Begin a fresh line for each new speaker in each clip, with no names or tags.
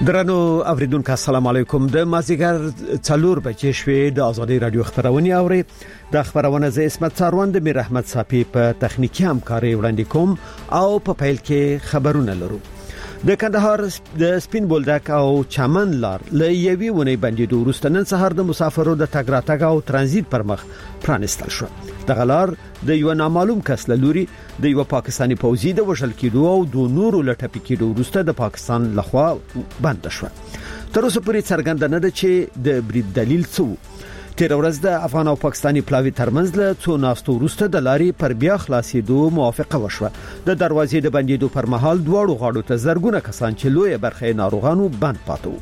درنو اوریدونکو السلام علیکم د مازیګر 4 بجې شوې د ازادي رادیو خبرونه اوري د خبرونه ز اسمت څاروند میر احمد صافي په تخنیکی همکاري وړاندې کوم او په پیل کې خبرونه لرو. د کندهار د سپین بولدک او چمن لار له یوي ونی باندې د ورستنن سهار د مسافرو د تګ راتګ او ترانزیت پر مخ پرانستل شو. د غلار د یو نامعلوم کس له لوري د یو پاکستانی پوځي د وژل کېدو او د نورو لټپې کېدو وروسته د پاکستان لخوا بند شو. تر اوسه پورې څرګنده نه ده چې د برید دلیل څه. تیر ورځ د افغان او پاکستانی پلاوی ترمنځ له څو ناستو وروسته د لارې پر بیا خلاصېدو موافقه وشوه. د دروازې د بندیدو پر مهال دواړو غاړو ته زرګونه کسان چې لوی برخه ناروغانو بند پاتو.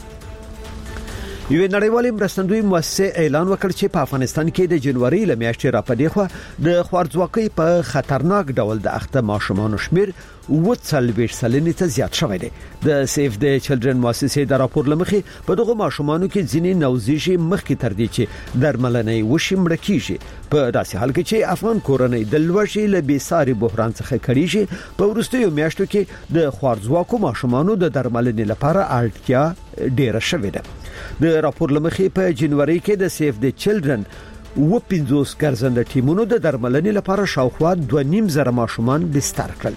یو نړیوالې مرستندوی مؤسسه اعلان وکړ چې په افغانستان کې د جنوري له میاشتې راپدې خو د خوارځواکۍ په خطرناک ډول د اخته ماشومان شمیر 40 سلنې ته زیات شوی دی. د سیف د چلډرن مؤسسې د راپور لمخې په دغه ماشومانو کې ځینې نوزیږي مخکې تر دې چې درملنې وشي مړ کیږي. په داسې حال کې چې افغان کورنۍ د لوږې له بیساري بحران څخه کړيږي په وروستیو میاشتو کې د خوارځواکو ماشومانو د درملنې لپاره اړتیا ډیره شوې ده. د راپور لمخې په جنوري کې د سیف د چلډرن 50 ګرځنده ټیمونو د درملنې لپاره شاوخوا 2.5 ماشومان بستر کړل.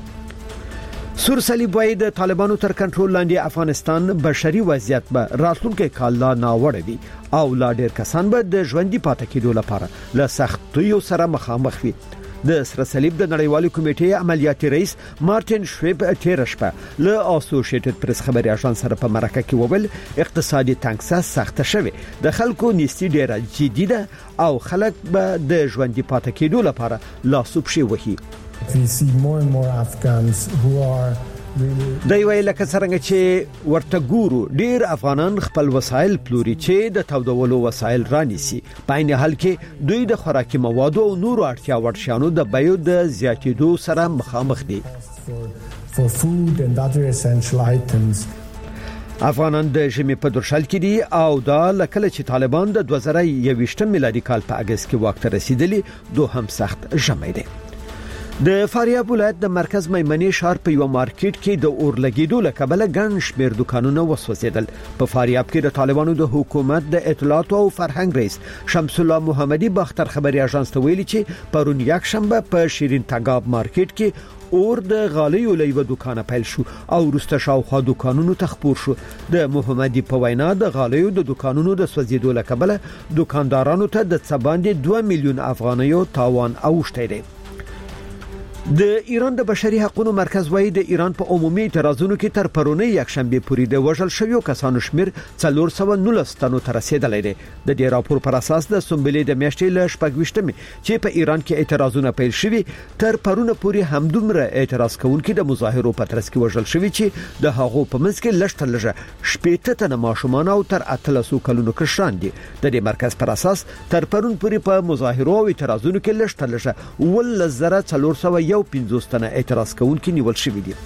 سور صلیب وايي د طالبانو تر کنټرول لاندې افغانستان بشري وضعیت به راتلونکي کال لا ناوړه وي او لا ډېر کسان به د ژوندۍ پاتې کېدو لپاره له سختیو سره مخامخ وي. د سر صلیب د نړیوالې کمیټې عملیاتي رئیس مارټین شویب تیر شپه له اسوسییټډ پریس خبري اژانس سره په مرکه کې وویل اقتصادي تنګسه سخته شوه. د خلکو نیستي ډیره جدي ده او خلک به د ژوندۍ پاتې کېدو لپاره لاسو پښې وهي.
We see more and more Afghans who are
د یو لکه څنګه چې ورته ګورو ډیر افغانان خپل وسایل پلوري چې د تودولو وسایل رانیسي. په عین حال کې دوی د خوراکي موادو او نورو اړتیا وړ شیانو د بیو د زیاتېدو سره مخامخ دي.
For food and other essential items.
افغانان د ژمي په درشل کې دي او دا لکه چې طالبان د 2021 میلادي کال په اگست کې واک ته رسیدلی دوه هم سخت ژمی دي. د فاریاب ولایت د مرکز میمنې ښار په یو مارکیټ کې د اور لګیدو له کبله ګڼ شمېر دکانونه وسوځېدل. په فاریاب کې د طالبانو د حکومت د اطلاعات او فرهنګ رئیس شمس الله محمدي باختر خبري اژانس ته ویلي چې پرون یک شنبه په شیرین تګاب مارکیټ کې اور د غالیو له یو دکانه پیل شو او وروسته شاوخوا دکانونو ته خپور شو. د محمدي په وینا د غالیو د دکانونو د سوځېدو له کبله دکاندارانو ته د څه باندې 2 میلیون افغانیو تاوان اوښتی دی. د ایران د بشري حقوقو مرکز وايي د ایران په عمومي اعتراضونو کې تر پرونی یک شنبه پورې د وژل شویو کسانو شمیر 419 تنو ته رسیدلی دی. د دې راپور پر اساس د سنبلې د میاشتې له 28 چې په ایران کې اعتراضونه پیل شوي تر پرونه پورې همدومره اعتراض کوونکي د مظاهرو په ترڅ کې وژل شوي چې د هغو په منځ کې لږ تر لږه 15 تنه ماشومان او تر 1300 کلونو کشران دي. د دې مرکز پر اساس تر پرون پورې په مظاهرو او اعتراضونو کې لږ تر لږه 11400 50 تنه اعتراض کوونکي نیول شوي دي.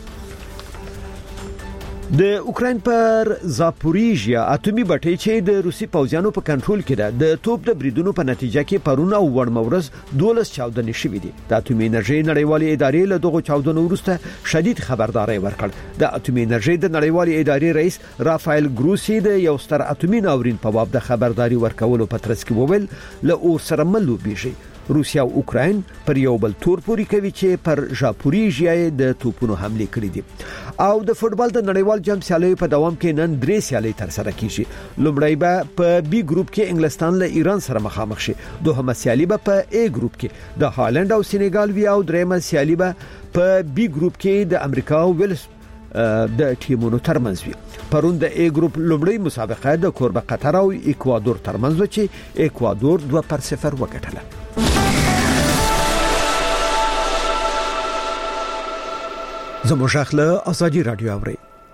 د اوکراین پر زاپوریژیا اټومي بټۍ چې د روسي پوځیانو په کنټرول کې ده د توپ د بریدونو په نتیجه کې پرون او ورمورز 12 چاودنې شوې دي. د اټومي انرژي نړیوالې ادارې له دغه چاودنو وروسته شدید خبرداري ورکړ. د اټومي انرژي د نړیوالې ادارې رئیس رافایل ګروسی د یو ستر اټومي ناورین په باب د خبرداري ورکولو په ترڅ کې وویل له اور سره ملوبېږي. روسیا او اوکراین پر یو بل تور پوری کوي چې پر زاپوریژیا د توپونو حمله کړې دي. او د فوتبال د نړیوال جام سیالیو په دوام کې نن 3 سیالۍ تر سره کیږي. لومړی به په بي ګروپ کې انګلستان له ایران سره مخامخ شي. دوهمه سیالي به په اي ګروپ کې د هالند او سېنګال وی او درېمه سیالي به په بي ګروپ کې د امریکا او ویلز د ټیمونو ترمنځ وي. پرون د اي ګروپ لومړی مسابقه د کوربه قطر او ایکوادور ترمنځ و چې ایکوادور 2-0 وګټله. زموږ خپل ازادي رادیو اوري.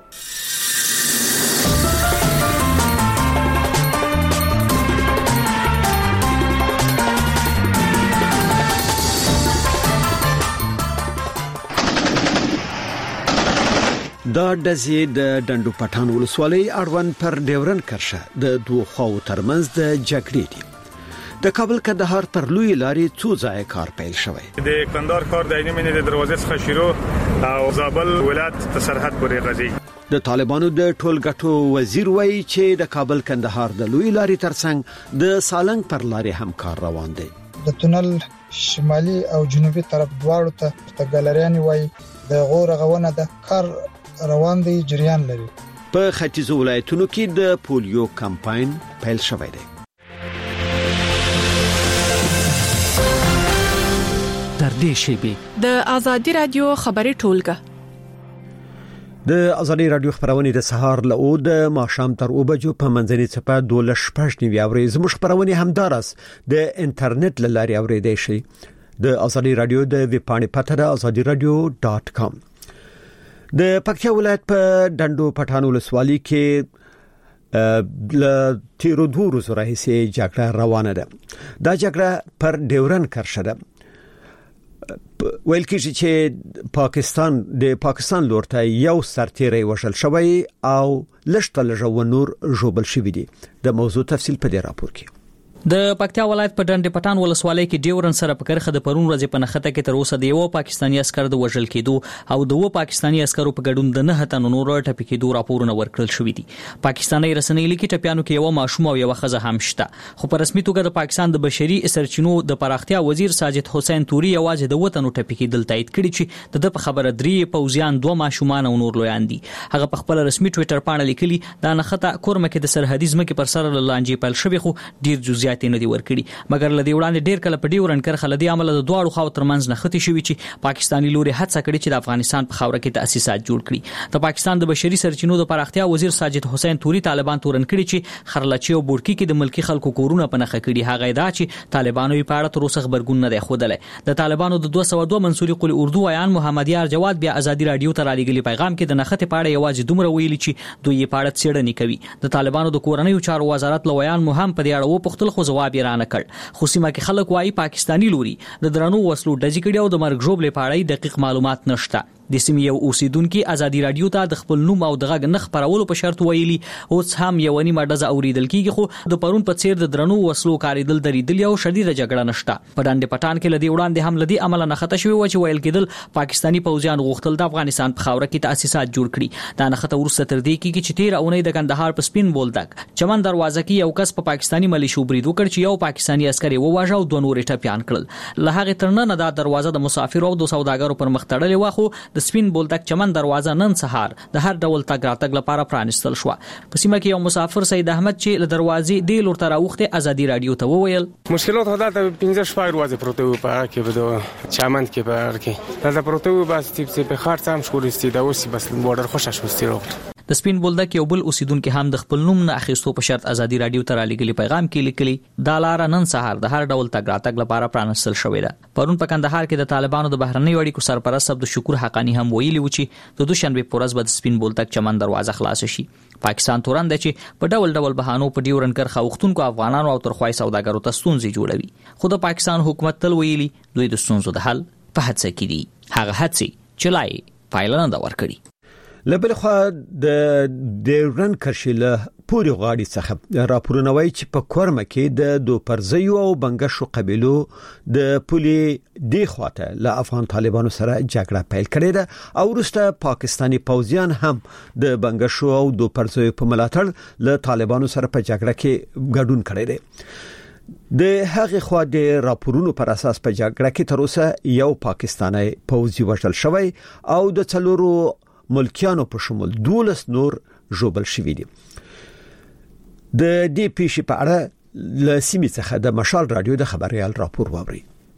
دا دزي د ډندو پټان ولسوالۍ اړوند پر ډیورن کرشه د دوه خواو ترمنځ د جګړې دي. د کابل کندهار پر لوی لارې څو ځای کار پیل شوی.
د کندهار کار د اینې د دروازې څخه شروع او زابل ولایت په سرحد پورې غځي.
د طالبانو د ټولګټو وزیر وایي چې د کابل کندهار د لوی لارې ترڅنګ د سالنګ پر لارې هم کار روان دی.
د تونل شمالي او جنوبي طرف دواړو ته ګالریان وایي د غور غونه د کار روان دی، جریان لري.
په ختیځو ولایتونو کې د پولیو کمپاین پیل شوی دی.
در دې شیبي
د ازادي رادیو خبري ټولګه
د ازادي رادیو خبرونه د سهار له د ماښام تر اوبجو په منځني څپه 12:15 اوري. زموږ خبرونه همدارس د انټرنیټ لاري اوریدئ شي. د ازادي رادیو د ویب پاڼې پته ده azadiradio.com. د پکتیا ولایت په ډندو پټانو ولسوالۍ کې ل تیرو 2 ورځې راهیسې جګړه روانه ده. دا جګړه پر ډیورن کرښه ده. ویل کېږي چې د پاکستان لورته یو سرتیری وشل شوی او لشته لږه نور جوبل شوی دی. د موضوع تفصیل په دې راپور کې.
د پکتیا ولایت په ډنډ پټان ولسوالۍ کې ډیورن سره په کرخه د پرون ورځې په نخته کې تر اوسه د یو پاکستاني عسكر د وژل کېدو او د یو پاکستاني عسكرو په ګډون د 9 تنو نور ټپي کېدو راپورونه ورکړل شوې دي. پاکستاني رسنۍ لیکي ټپيانو کې یو ماشوم او یو ښځه هم شته، خو په رسمي توګه د پاکستان د بشري سرچینو د پراختیا وزیر ساجد حسین توري یوازې د وطنو ټپي کېدل تایید کړي چې د په خبره 3 پوځیان 2 ماشومان او نور لویان دي. هغه په خپل رسمي ټوئیټر باندې لیکلي دا نخته کورمه کې د سرحدي ځمکې پر سر لانجې پل شوی، خو ډیر جزئیات نه دي ورکړي. مګر لدی وړاندې ډیر کله په ډیورن کرخه لدی عمل د دواړو خاو ترمنځ نختی شوی چې پاکستانی لوري هڅه کړې چې د افغانستان په خاوره کې تاسیسات جوړ کړي. د پاکستان د بشري سرچینو د پراختیا وزیر ساجد حسین توري طالبان تورن کړي چې خرلچي او بورکی کې د ملکی خلکو کورونه په نخښه کړي. هغه دا چې طالبانو په اړه تر اوسه خبرګون نه دی خوده. د طالبانو د 202 منسوری قل اردو عیان محمد یار جواد بیا ازادي رادیو ته را لګلی پیغام کې د نخته پاړه یوازې دومره ویلي چې دوی په اړه څېړنې کوي. د طالبانو د کورنیو چارو وزارت لویان مهم په دې اړه و پختل خو جواب یې رانه کړ. خو سیمه کې خلک وايي پاکستانی لوري د درنو وسلو ډزې کړي او د مرګ ژوبلې په اړه دقیق معلومات نشته. د سیمې یو اوسیدونکو ازادي رادیو ته د خپل نوم او دغه نخ پرولو په شرط ویلي اوس هم یو نیمه ډزه اوریدل کیږي، خو د پرون په څیر د درنو وسلو کاریدل درېدل او شدید جګړه نشته. په ډنډ پټان کې لدی وړاندې هم لدی عمل نه خطه شوی و چې ویل کېدل پاکستانی پوځیان غوښتل د افغانستان په خاوره کې تاسیسات جوړ کړي. دا نه خطه ورسته تر دې کې چې 13 اونۍ د کندهار په سپین بولدک چمن دروازه کې یو کس په پاکستانی ملیشو برید وکړ چې یو پاکستانی عسکر یې وواژه او 2 نور ټپيان کړل. له هغه ترنه د دروازه د مسافر او د سوداګرو پر مخ تړلې و، خو د سپین بولدک چمن دروازه نن سهار د هر ډول تګ راتګ لپاره پرانستل شو. په سیمه کې یو مسافر سید احمد چې له دروازې د لور تر اوخته ازادي رادیو ته وویل
مشکلات هدا ته 15 شپږ ورځې پروتو په کې بده چمن کې په کې دا پروتو بس تیپ سي په خرڅ هم شکورستي دا اوس بس بورډر خوشا شوستي وروړ.
د سپین بولدک یو بل اوسیدونکو هم د خپل نوم نه اخیستو په شرط ازادي رادیو ته را لګلی پیغام کې لیکلي دا لار نن سهار د هر ډول تګ راتګ لپاره پرانستل شوې ده. پرون په کندهار کې د طالبانو د بهرنۍ اړیکو سرپرست عبد الشکور حقانی هم ویلي و چې د دوشنبه په ورځ به د سپین بولدک چمن دروازه خلاص شي. پاکستان تورن دی چې په ډول ډول بهانو په ډیورن کرخه وختونکو افغانانو او ترخوای سوداګرو ته ستونزې جوړوي. خو د پاکستان حکومت تل ویلي دوی د ستونزو د حل په هڅه کې دي. هغه هڅې چې لای پایله نه ورکړي.
لبل خو د ډیورن کرښله پوری غاړي څخه راپورونه وایي چې په کورمه کې د دوپرزیو او بنګشو قبيلو د پولي دی خواته له افغان طالبانو سره جګړه پیل کړې ده او وروسته پاکستانی پوځیان هم د بنګشو او دوپرزیو په ملاتړ له طالبانو سره په جګړه کې ګډون کړی دی. د هغه خوا د راپورونو پر اساس په جګړه کې تر اوسه یو پاکستانی پوځي وژل شوی او د څلورو ملکیانو په شمول 12 نور جوبل شوی دي. د دې پیښې په اړه له سیمې څخه د مشال رادیو د خبريال راپور واوري.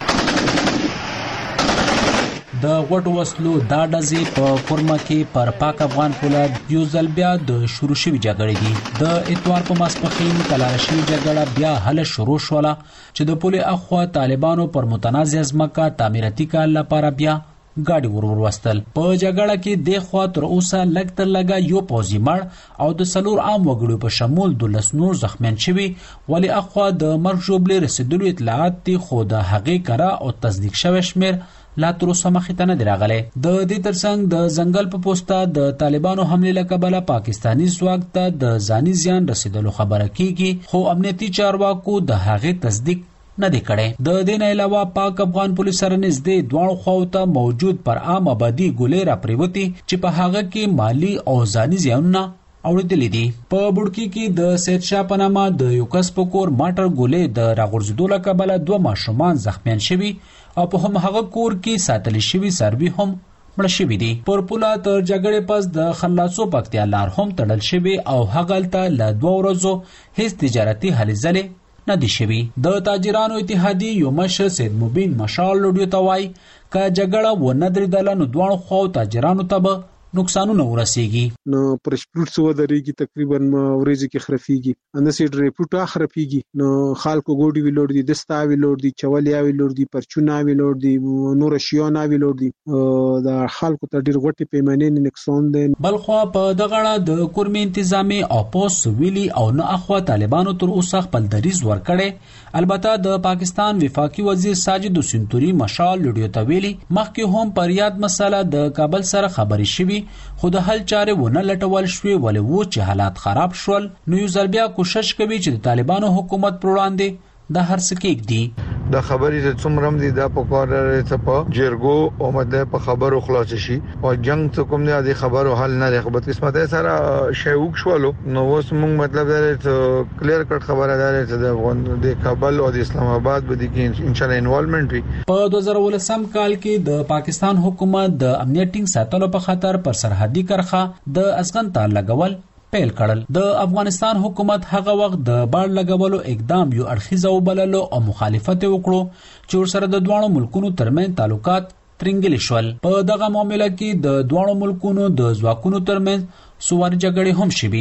د غټ وسلو دا ډزې په کورمه کې پر پاک افغان فولاد یو ځل بیا د شروع شوی جګړې دي. د اتوار په ماسپخین تلاشي جګړه بیا حل شروع شوله چې د پولي اخوا طالبانو پر متنازع ځمکه تعمیراتي کار لپاره بیا ګاډي ورور وستل. په جګړه کې د خوا تر اوسه لګ تر لګا یو پوځي مړ او د سلور عام وګړو په شمول 12 نور زخمیان شوي. ولی اخوا د مرګ جوړبلې رسیدلو اطلاعات دي، خو د هغې کره او تصدیق شوی شمیر لا تر اوسه مخې ته نه دی راغلی. د دې ترڅنګ د ځنګل په پوسټه د طالبانو حمله له کبله پاکستانی ځواک ته د ځاني زیان رسیدلو خبره کیږي، خو امنیتي چارواکو د هغې تصدیق نه دی کړی. د دې نه علاوه پاک افغان پولیس سره نږدې دواړو خواو ته موجود پر عام آبادي ګولې را پریوتي چې په هغه کې مالی او ځاني زیانونه اورېدلې دي. په بوډکي کې د سید شاه په نامه د یو کس په کور ماټر ګولې د راغورځېدو له کبله 2 ماشومان زخمیان شوي او په هغه کور کې ساتل شوي څاروي هم مړه شوي دي. پر پوله تر جګړې پس د خلاصو پکتیا لار هم تړل شوي او هغلته له 2 ورځو هیڅ تجارتي هلې ځلې نه دي شوي. د تاجرانو اتحادیې یو مشر سید مبین مشال لوډیو ته وایي که جګړه ونه درېدله نو دواړو خواو تاجرانو ته به نقصانونه ورسیږي.
نو پر شپږ څو درېږي تقریبا ورځې کې خرافيږي اند سي ډریپوټا خرافيږي نو خلکو ګوډي ویلور دي دستا ویلور دي چولیا ویلور دي پرچونا ویلور دي نور شیونا ویلور دي دا خلکو ته ډیر غټي پیمانې نقصان دي. بلخوا په دغه د کورمي انتظامی او پوس ویلي او نه اخوا طالبانو تر اوسه خپل دریز ورکړي. البته د پاکستان وفاقي وزیر ساجد سنتوري مشال لوډیو ته ویلي مخکې هم پر یاد مسله د کابل سره خبري شوي خو د حل چارې ونه لټول شوې ولې و چې حالات خراب شول. نو یو ځل بیا کوشش کوي چې د طالبانو حکومت پر وړاندې د هر څه کېږدي.
د خبرې چې څومره دي د پکوړ ته په جرګو او مده په خبرو خلاص شي او جنگ ته کوم نه دي خبرو حل نه لري. خو قسمت سره شیوک شولو نو اوس موږ مطلب دا چې کلیر کټ خبره ده چې د کابل او د اسلام آباد به دي کې ان شاء الله انوالومنت وي. په 2019 کال کې د پاکستان حکومت د امنیت ټینګ ساتلو په خاطر پر سرحدي کرخه د ازغن تار لګول پیل کړل. د افغانستان حکومت هغه وخت د باړ لګولو اقدام یو اړخیزه وبللو او مخالفت وکړو چې ورسره د دوه ملکونو ترمن تعلقات ترنګل شول. په دغه معاملې کې د دوه ملکونو د ځواکونو ترمن سوار جګړې هم شوي.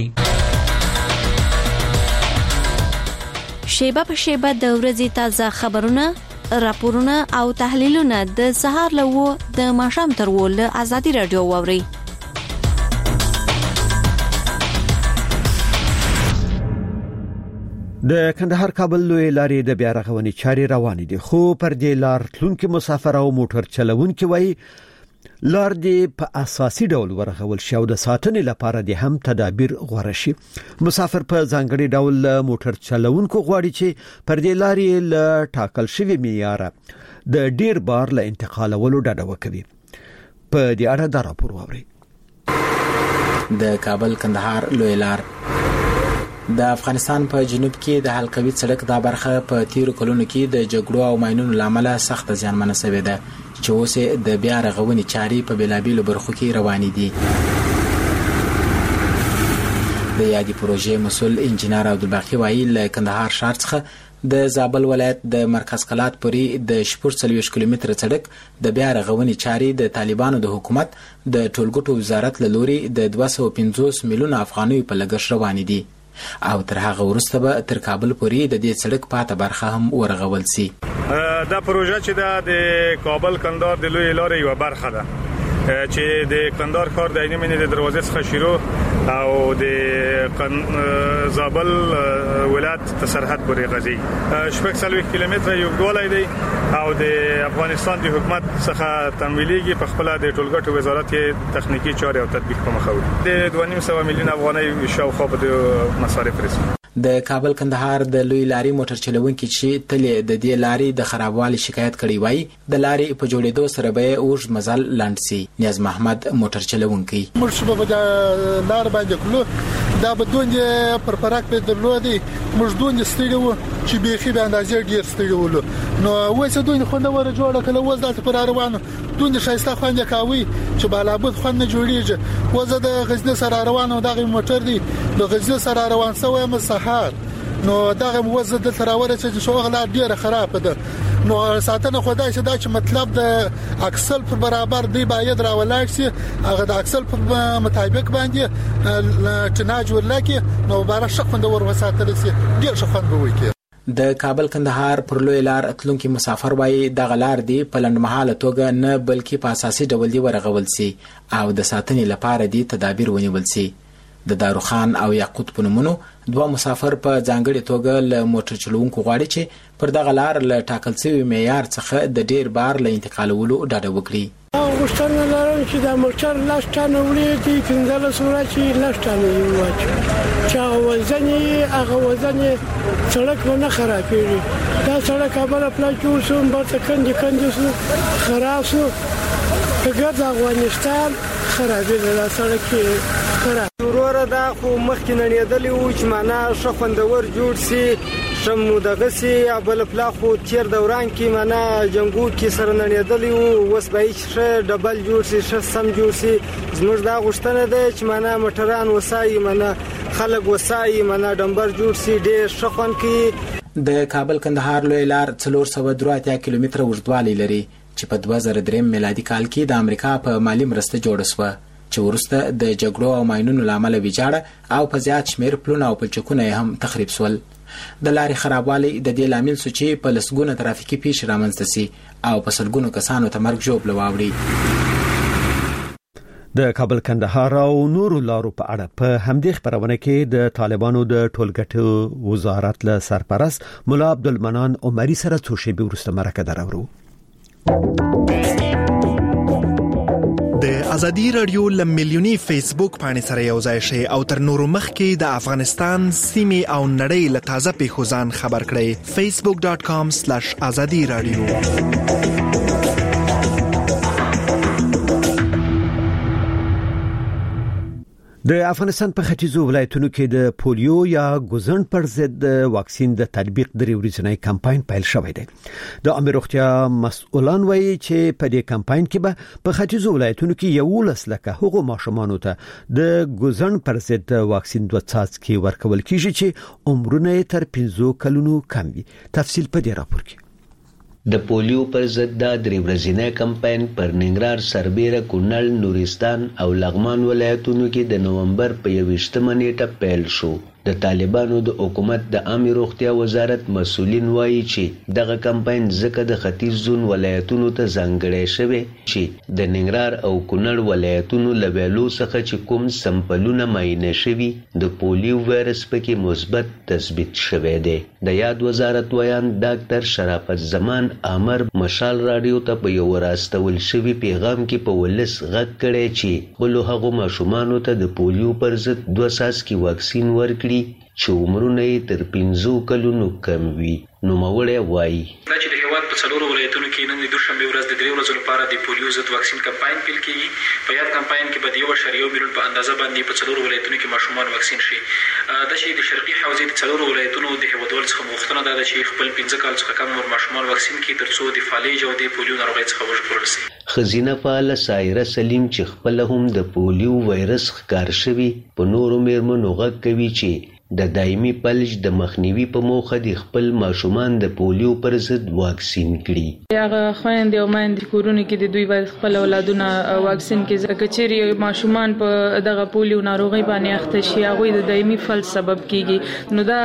شیبه په شیبه د ورځې تازه خبرونه، راپورونه او تحلیلونه د سهار له د ماښام تر ول ازادي رادیو ووري.
د کندهار کابل لوی لارې د بیا رغونې چارې روانې دي خو پر دې لار تلونکو مسافر او موټر چلوونکو وایي لار دې په اساسي ډول ورغول شو د ساتنې لپاره د هم تدابیر غوړه شي. مسافر په ځانګړي ډول موټر چلوونکو غواړي چې پر دې لارې له ټاکل شوی معیار د ډیر بار له انتقالولو ډډه وکړي. په دې اړه دا راپور ووري.
د کابل کندهار لوی لار د افغانستان په جنوب کې د حلقوي سړک دا برخه په تیرو کلونو کې د جګړو او ماینونو لامل سخت زیانمنه شوې ده چې اوس د بیا رغونې چارې په بلابیلو برخو کې روانې دي. د یادې پروژې مسؤل انجنیر عبدالباقی وایي له کندهار ښار څخه د زابل ولایت د مرکز قلات پورې د 40 کیلومتره سړک د بیا رغونې چارې د طالبانو د حکومت د ټولګټو وزارت له لوري د 250 میلیون افغانیو په لګښت روانې دي او تر هغه وروسته به تر کابل پورې د دې سړک پاته برخه هم ورغول سي.
دا پروژه چې د کابل کندهار د لوی لارې یو برخه ده چې د کندهار ښار د اینې منې د دروازې څخه شروع او د زابل ولایت ته سرحد پورې غځي 40 کیلومتره یو ډولای دی او د افغانستان د حکومت څخه تمویلېږي په خپل د ټولګټو وزارت کې تخنیکی چارې او تطبیق په مخ وړي. د 2.5 میلیون افغانۍ شاوخوا په د مصارف رسي.
د کابل کندهار د لوی لاري موټر چلوونکي چې تل د دې لاري د خرابوالي شکایت کړي وای د لاري په جوړېدو سره به اوږد مزل لاند سي. نیاز محمد موټر چلوونکي
مرشبه په لار باندې کلو دا بدون پر پراک په درلودي مجدون ستړي و چې بيخي به اندازې ډیر ستړي ول نو وایي دوی خو نه ور جوړه کله وځه پر روانو دوی شایسته خوانده کاوي چې بالابد خو نه جوړیږي وځه د غزنه سره روانو دغه موټر دی د غزنه سره روان سوې مسحار نو دغه وځه د تراوره چې شوغله ډیره خراب ده نو ساتنه خدای چې دا چې مطلب د اکسل پر برابر دی باید راولای شي هغه د اکسل په مطابق باندې چې ناجور لکه نو بار شخوند ور وساتل شي ډیر شخوند به وي.
د کابل کندهار پر لوی لار اتلونکو مسافر وای د غلار دی په لنډمحاله توګه نه بلکې په اساسي ډول دی ورغول سي او د ساتنې لپاره دی تدابیر ونیول سي. د داروخان او یاقوت په نومونو دوه مسافر په ځانګړي توګه له موټر چلوونکو غواړي چې پر دغه لار له ټاکل شوی معیار څخه د ډیر بار له انتقالولو ډاډه وکړي.
غوښتنه لرم چې دا موټر لاس ټانه وړي دي 15 سوره چې لاس ټانه یې واچو چې هغه وزن سړک نه خرابېږي دا سړک کابل پلاټ جوړ شو برته کندې شو خراب شو ګرد افغانستان خرابېږي دا سړک خراب
وروره دا خو مخکې نړېدلې و چې معنا ښه خوندور جوړ سي شمو دغه سي بل پلا خو تیر دوران کې معنا جنگو کې سره نړېدلې و اوس به ښه ډبل جوړ سي ښه سم جوړ سي زموږ دا غوښتنه ده چې معنا موټران وسایي معنا خلک وسایي معنا ډمبر جوړ سي ډېر ښه خوند کوي
د کابل کندهار لوی لار 483 کیلومتره اوږدوالی لري چې په 2003 میلادي کال کې د امریکا په مالی مرسته جوړه شوه چې وروسته د جګړو او ماینونو لامل ویجاړه او په زیات شمیر پلونه او پلچکونه هم تخریب شول د لارې خرابوالی د دې لامل شو چې په لسګونه ترافیکي پیښې رامنځته شي او په سلګونو کسانو ته مرګ ژوبله واوړي
د کابل کندهار او نورو لارو په اړه په همدې خبرونه کې د طالبانو د ټولګټو وزارت له سرپرست مولا عبدالمنان عمری سره څو شېبې وروسته مرکه درورو
د ازادي رادیو لملیونی فیسبوک باندې سره یو ځای شي او تر نورو مخکې د افغانستان سیمه او نړۍ له تازه پیښو ځان خبر کړئ facebook.com/azadi radio
د افغانستان په ختیځو ولایتونو کې د پولیو یا ګوزن پر ضد واکسین د تطبیق د ورځنی کمپاین پیل شوی دی د امر روغتیا مسؤلان وایي چې په دې کمپاین کې به په ختیځو ولایتونو کې 11 لکه حقوق ماشومانو ته د ګوزن پر ضد واکسین دوه څاڅکي ورکول کیږي چې عمرونه تر 15 کلونو کم وي تفصیل په دې راپور کې
د پولیو پر ضد د ورځنی کمپاین پر ننګرهار سربېره کونړ نورستان او لغمان ولایتونو کې د نومبر په 21 نیټه پیل شو د طالبانو د حکومت د عامه روغتیا وزارت مسؤلین وایي چې دغه کمپاین ځکه د ختیځ زون ولایتونو ته ځانګړی شوی چې د ننګرهار او کونړ ولایتونو له ویلو څخه چې کوم سمپلونه معاینه شوي د پولیو وایرس پکې مثبت تثبیت شوی دی د یاد وزارت ویان ډاکټر شرافت زمان امر مشال رادیو ته په یو راستول شوی پیغام کې په ولس غږ کړی چې خپل هغو ماشومانو ته د پولیو پر ضد 2 څاڅکي واکسین ورکړي چې عمرونه تر 15 کلونو کم وي نو مولای وایي
دا چې د هیواد په څلورو ولایتونو کې نن د دوشنبه ورځ د 3 ورځې لپاره د پولیو ضد واکسین کمپاین پیل کیږي په یاد کمپاین کې به د 1.1 میلیون په اندازه باندې په څلورو ولایتونو کې ماشومان واکسین شي د شي د شرقي حوزې د څلورو ولایتونو د هیوادوالو څخه غوښتنه ده چې خپل 15 کال څخه کم عمر ماشومان واکسین کړي ترڅو د فالج او د پولیو ناروغۍ څخه وژغورل شي
خزینه فعال سایره سلیم چې خپل هم د پولیو وایرس ښکار شوی په نورو میرمنو غږ کوي چې د دایمي فلج د مخنیوي په موخه د خپل ماشومان د پولیو پر ضد واکسین کړي
هغه خويندې او مایندې کورونه کې د دوی باید خپل اولادونه واکسین کې ځکه چې ماشومان په دغه پولیو ناروغي باندې اخته شي هغه د دایمي فلج سبب کیږي نو دا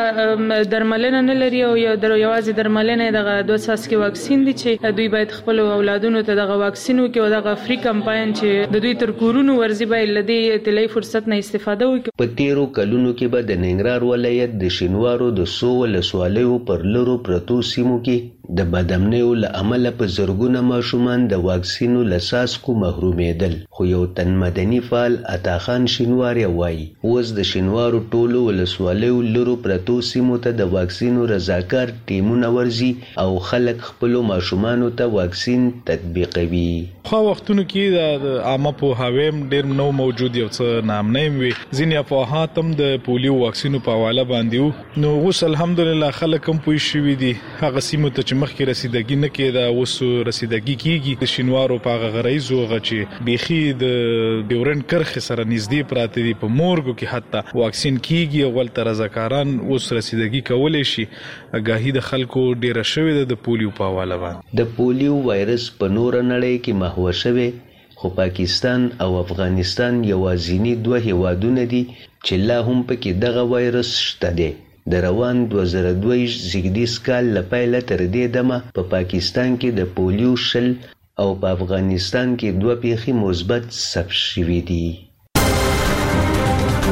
درملنه نه لري او یوازې درملنه دغه 2 څاڅکي واکسین دي چې دوی باید خپل اولادونو ته دغه واکسین وکړي او دغه فری کمپاین چې د دوی تر کورونو ورځي باید لدی طلای فرصت نه استفاده وکړي
په 13 کلونو کې به د ننګرهار ولایت د شینوارو د سو ولسوالیو پر لرو پرتو سیمو کې د بدامنیو له عمله په زرګونه ماشومان د واکسینو له څاڅکو محرومېدل خو یو تن مدني فعال عطاخان شینواری وایي اوس د شینوارو ټولو ولسوالیو لرو پرتو سیمو ته د واکسینو رضاکار ټیمونه ورځي او خلک خپل ماشومانو ته واکسین تطبیقوي
خو وختونو کې د عامه په هاویم ډیر نو موجود یو څه نام نه وي ځینې افواهات هم د پولیو واکسینو په حواله باندې نو اوس الحمدلله خلک هم پوه شوي دي هغه سیمو ته چې مخکې رسیدګي نه کېده اوس رسیدګي کیږي د شینوارو په غریزو غچې بيخي د ډیورن کرخه سره نږدې پراته دي په مورګو کې حتی واکسین کیږي او ولته رضاکاران اوس رسیدګي کولای شي اګاهي د خلکو ډیر شوی د پولیو په حواله باندې
د پولیو وایرس په نور نړۍ کې محو شوی خو پاکستان او افغانستان یوازینی 2 هیوادونه دي چې لا هم پکې دغه وایرس شته دي د روان 2022 زیږدیز کال لپاره تر دې دمه په پاکستان کې د پولیو شل او په افغانستان کې 2 پیښې مثبت ثبت شوې دي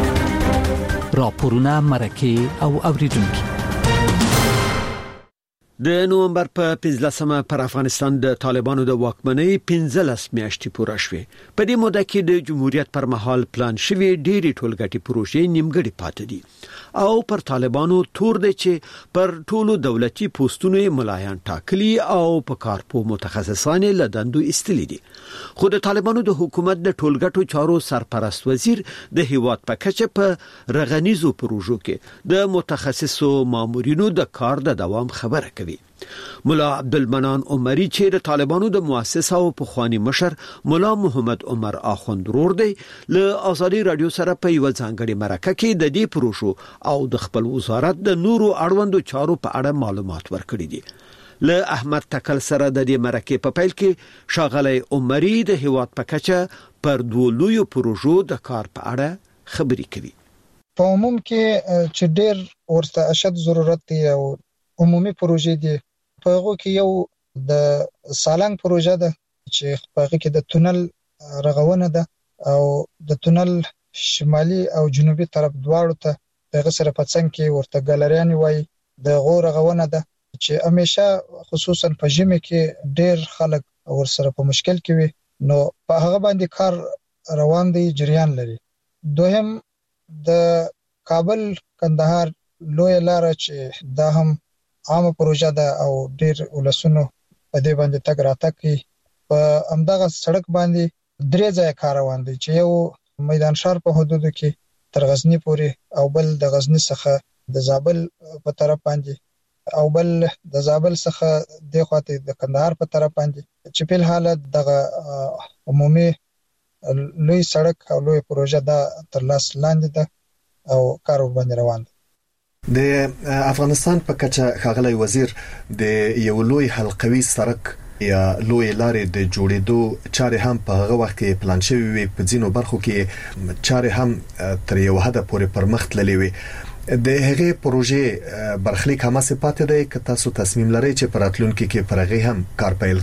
راپورونه مرکه او اوریدونکو
د نومبر په 15مه پر افغانستان د طالبانو د واکمنۍ 15 میاشتې پوره شوې. په دې موده کې د جمهوریت پر مهال پلان شوی ډېری ټولګټي پروژې نیمګړې پاتې دي او پر طالبانو تور دي چې پر ټولو دولتي پوسټونو ملایان ټاکلي او په کارپو متخصصان له دندو استلي دي. خو د طالبانو د حکومت د ټولګټو چارو سرپرست وزیر د هیواد په کچه په رغنیزو پروژو کې د متخصصو مامورینو د کار د دوام خبره کوي. مولا عبدالمنان عمری چې د طالبانو د مؤسس او پخوانی مشر مولا محمد عمر اخوند ورور دی له آزادي رادیو سره په یو ځانګړي مرکه کې د دې پروژو او د خپل وزارت د نورو اړوندو چارو په اړه معلومات ورکړي دي. له احمد تکل سره د دې مرکه په پیل کې شاغلی عمری د هیواد په کچه پر دوه لوی پروژو د کار په اړه خبري کوي.
په عموم کې چې ډېر ورته اشد ضرورت دی او عمومي پروژې دي. په هغه کې یو د سالنګ پروژه ده چې په هغه کې د تونل رغونه ده او د تونل شمالي او جنوبي طرف دواړو ته دغه سره په څنګ کې ورته ګالریان وای د غور رغونه ده چې همیشه خصوصا په ژمي کې ډېر خلک ورسره په مشکل کې وي. نو په هغه باندې کار روان دی، جریان لري. دوهم د کابل کندهار لوی لار چې دا هم عامه پروژه ده او ډېر ولسونو په دې باندې تګ راتګ کوي. په همدغه سړک باندې 3 ځای کار روان دي چې یو میدان شهر په حدودو کې تر غزنی پورې او بل د غزنی څخه د زابل په طرف باندې او بل د زابل څخه د خواته د کندهار په طرف باندې چې په حالت دغه عمومي لوی سړک او لوی پروژه دا تر لاس لاندې ده او کار باندې روان دی.
د افغانستان په کچه ښاغلی وزیر د یو لوی حلقوي سړک یا لوی لارې د جوړېدو چارې هم په هغه وخت کې پلان شوی وي. په ځینو برخو کې چارې هم تر یو حد پورې پرمخ تللې وي. د هغې پروژې برخلیک هم پاتې دی که تاسو تصمیم لرئ چې په راتلونکي کې پر هغې هم کار پیل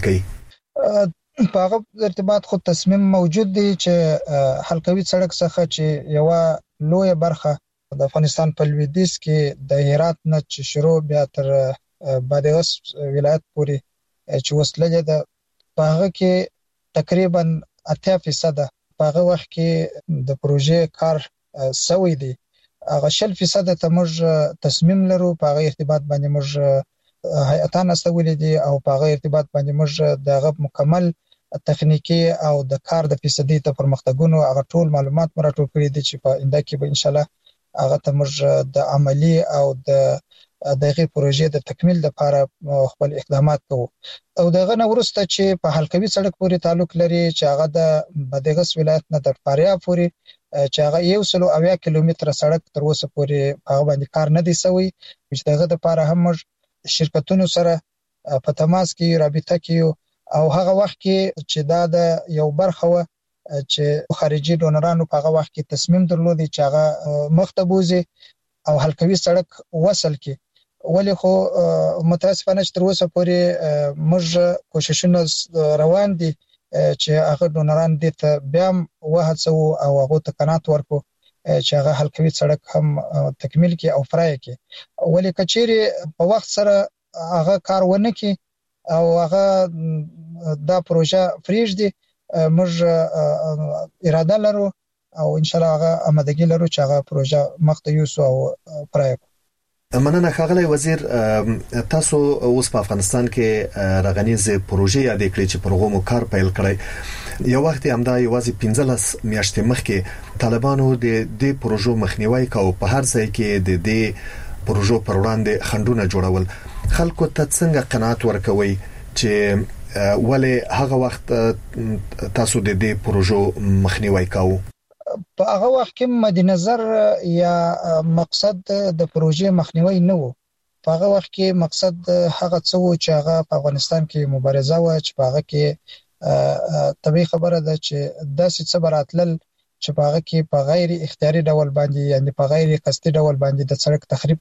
کړئ؟
په هغه ارتباط خو تصمیم موجود دی چې حلقوي سړک څخه چې یو لوی برخه د افغانستان په لویدیځ کې د هرات نه چې شروع بیا تر بادغیس ولایت پورې چې وصلې ده په هغه کې تقریبا 80% په هغه وخت کې د پروژې کار سوی دی. هغه 60% ته موږ تصمیم لرو. په هغه ارتباط باندې موږ هیئتان استولې دي او په هغه ارتباط باندې موږ دغه مکمل تخنیکی او د کار د فیصدي ته پرمختګونو هغه ټول معلومات راټول کړي دي چې په انده کې به ان شاء الله هغه ته موږ د عملی او د دغه پروژې د تکمیل لپاره خپل اقدامات کوو. او دغه نه ورسته چې په حلقوي سړک پورې تعلق لري چې هغه د بادغیس ولایت نه د فاریاب پورې چې هغه 180 کیلومتره سړک تر اوسه پورې هغه باندې کار نه دی سوی چې دغه لپاره هم موږ شرکتونو سره په تماس کې رابطه کوو او هغه وخت کې چې دا د یو برخه چې خارجي ډونرانو په هغه وخت کې تصمیم درلودي چې هغه مختبوزي او حلقوي سړک وصل کی. ولی خو متاسفانه چې تر اوسه پورې موږ کوششونه روان دي چې هغه ډونران دي ته بیا وهڅو او هغه ته قناعت ورکو چې هغه حلقوي سړک هم تکمیل کی او فرای کی. ولی کچيري په وخت سره هغه کار ونه کی او هغه دا پروژه فریج دي موږ اراده لرو او ان شاء الله هغه آمادګي لرو چې هغه پروژه مخته یوسو او پرای.
مننه ښاغلی وزیر. تاسو اوس په افغانستان کې رغنیز پروژې یادې کړې چې پر غومو کار پیل کړی. یو وخت همدا یوازې 15 میاشتې مخکې طالبانو د دې پروژو مخنیوي کاوه. په هر ځای کې د دې پروژو پر وړاندې خنډونه جوړول. خلکو ته څنګه قناعت ورکوي چې ولې هغه وخت تاسو د دې پروژو مخنیوي کاوه؟
په هغه وخت کې مد نظر یا مقصد د پروژې مخنیوي نه وو. په هغه وخت کې مقصد هغه څه وو چې هغه په افغانستان کې مبارزه و چې په هغه کې طبيعي خبره ده چې داسې څه براتلل چې په هغه کې په غیر اختیاري ډول باندې یعنی په غیر قصدي ډول باندې د سړک تخریب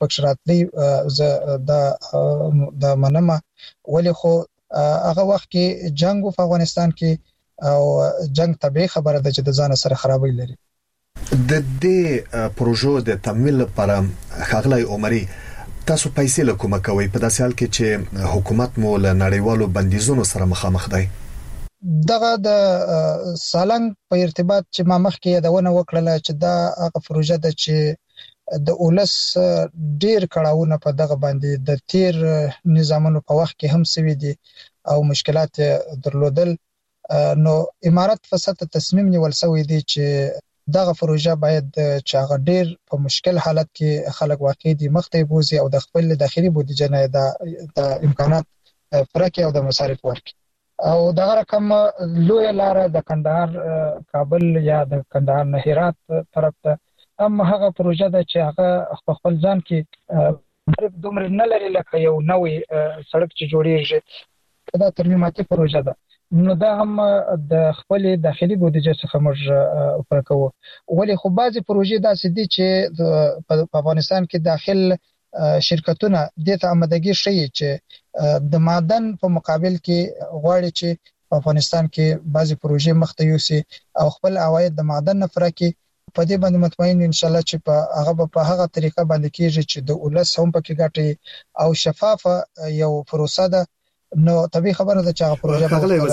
پکښ راتلی د منمه. ولی خو هغه وخت کې جنگ په افغانستان کې او جنگ طبيعي خبره ده چې د ځان سره خرابوي لري.
د دې پروژو د تمویل لپاره ښاغلی عمری تاسو پیسې له کومه کوي په داسې حال کې چې حکومت مو له نړیوالو بندیزونو سره مخامخ دی؟
دغه د سالنګ په ارتباط چې ما مخکې یادونه وکړه چې دا هغه پروژه ده چې د اولس ډیر کړهونه په دغه باندې د تیر نظامونو په وخت کې هم سوي دي او مشکلات درلودل، نو امارات فساد تصمیم نیول شوی دی چې دغه پروژه باید چې هغه ډیر په مشکل حالت کې خلک واقع دي مخته بوزي او د خپل داخلي بودیجه نه د امکانات پرکه او د مصارف ورکړي. او دغه رقم لوی لار د کندهار کابل یا د کندهار نه هرات طرف ته هم هغه پروژه ده چې هغه خپل ځان کې دومره نه لري لکه یو نوې سړک چې جوړیږي، دا ترمیماتي پروژه ده. نو دا هم د خپل داخلي بودیجه څخه موږ ورکوو. ولی خو بعضی پروژې داسې دي چې په افغانستان کې داخل شرکتونه د ته آمادګي شي چې د معدن په مقابل کې غواړي چې په افغانستان کې بعضی پروژې مخته یوسي او خپل عواید د معدن نه فرقي. په دې باندې مطمئن ان شاء الله چې په هغه طریقه باندې کېږي چې د اولس هم پکې ګټي او شفافه یو پروسه ده. نو طبيعي خبره ده چې هغه پروژه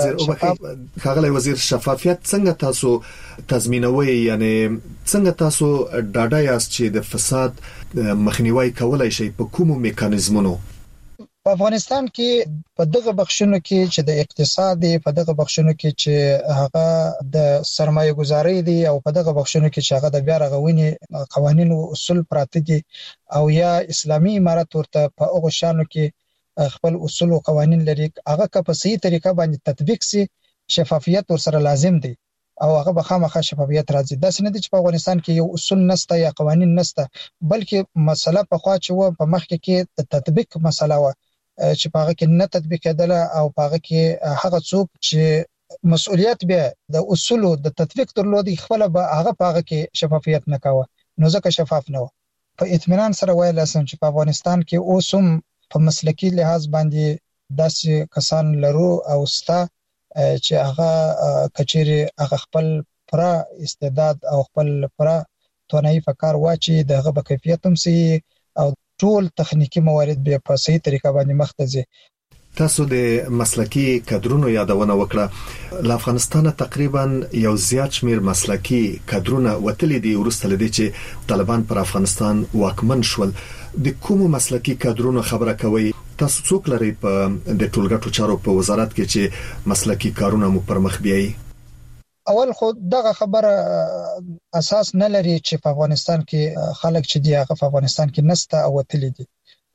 خاغلی وزیر شفافیت څنګه تاسو تضمینوي، یعنی څنګه تاسو ډاډه یاست چې د فساد مخنیوي کولای شي په کومو میکانیزمونو؟
په افغانستان کې په دغه بخښونو کې چې د اقتصادي په دغه بخښونو کې چې هغه د سرمایه گذاري دي او په دغه بخښونو کې چې هغه د بیا رغونې قوانين او اصول پراته دي او یا اسلامي امارت ورته په هغه شانو کې خپل اصول او قوانين لري، هغه که په صحیح طریقه باندې تطبیق سي شفافیت ورسره لازم دي او هغه به خامخا شفافیت راځي. دا څنګه چې په افغانستان کې یو اصول نشته یا قوانين نشته، بلکې مسله په خوا چې و په مخکې کې د تطبیق مسله و چې په هغه کې نه تطبیق کېدل او په هغه کې هغه څوک چې مسؤلیت به د اصول د تطبیق درلودي خپل به هغه په هغه کې شفافیت نه کاوه، نو ځکه شفاف نه و. په اطمینان سره وایي لاسم چې په افغانستان کې اوسم په مسلکی لحاظ باندې داسې کسان لرو او ستا چې هغه کچېره هغه خپل پر استعداد او خپل پر توانایي په کار واچي دغه په کیفیت هم سي او ټول تخنیکی موارد به په صحیح طریقه باندې مخته ځي.
تاسو د مسلکی کادرونو یادونه وکړه. ل افغانستان تقریبا یو زیات شمیر مسلکی کادرونه وتلی دي ورسته لدی چې طالبان پر افغانستان واکمن شول. د کوم مسلکی کادرونو خبره کوي؟ تاسو څوک لري په د ټولګټو چارو په وزارت کې چې مسلکی کارونه مو پر مخ بیایي؟
اول خو دغه خبره اساس نه لري چې په افغانستان کې خلک چې دی هغه په افغانستان کې نسته او وتلی دي.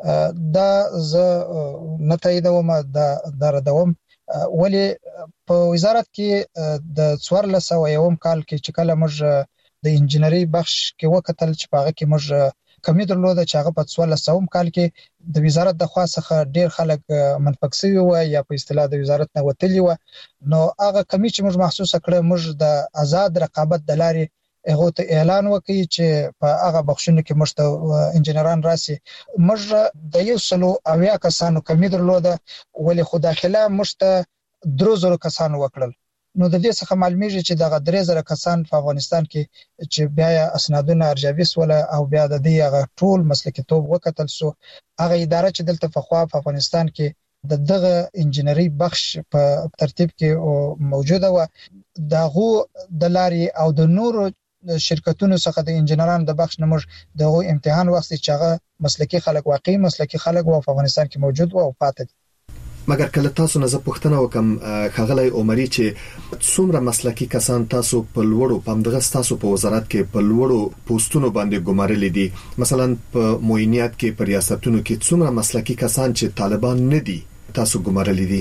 دا زه نه تاییدوم، دا دردوم. ولی په وزارت کې د 1401 کال کې چې کله موږ د انجنیری بخش کې وکتل چې هغه کې موږ کمی درلوده چې هغه په 1400 کال کې د وزارت د خوا څخه ډیر خلک منفک شوی و یا په اصطلاح د وزارت نه وتلی و. نو هغه کمی چې موږ محسوسه کړه موږ د آزاد رقابت د لارې هغه ته اعلان وکړي چې په هغه بخښونو کې موږ ته انجنیران راسي. موږ د 100 کسانو کمی درلوده ولی خو داخله موږ ته 3000 کسانو وکړل. نو د دې څخه معلومیږي چې دغه 3000 کسان په افغانستان کې چې بیا اسنادونه ارجاویس ولا او بیا د دې هغه ټول مسلکي توپ وکتل سو هغه اداره چې دلته په خوا په افغانستان کې دغه انجنیری بخش په ترتیب کې موجوده و. دغه د لاري او د نورو شرکتونو څخه د انجنیرانو د بخش نموږ دغه امتحان وخت چې هغه مسلکي خلک واقعي مسلکي خلک و په افغانستان کې موجود و او پاتې.
مګر کله تاسو نه زه پوښتنه وکم خغلی عمري چې څومره مسلکي کسان تاسو په لوړو پامدغه تاسو په وزارت کې په لوړو پوسټونو باندې ګمارلې دي، مثلا په موینیات کې په ریاستونو کې څومره مسلکي کسان چې طالبان نه دي تاسو ګمارلې دي؟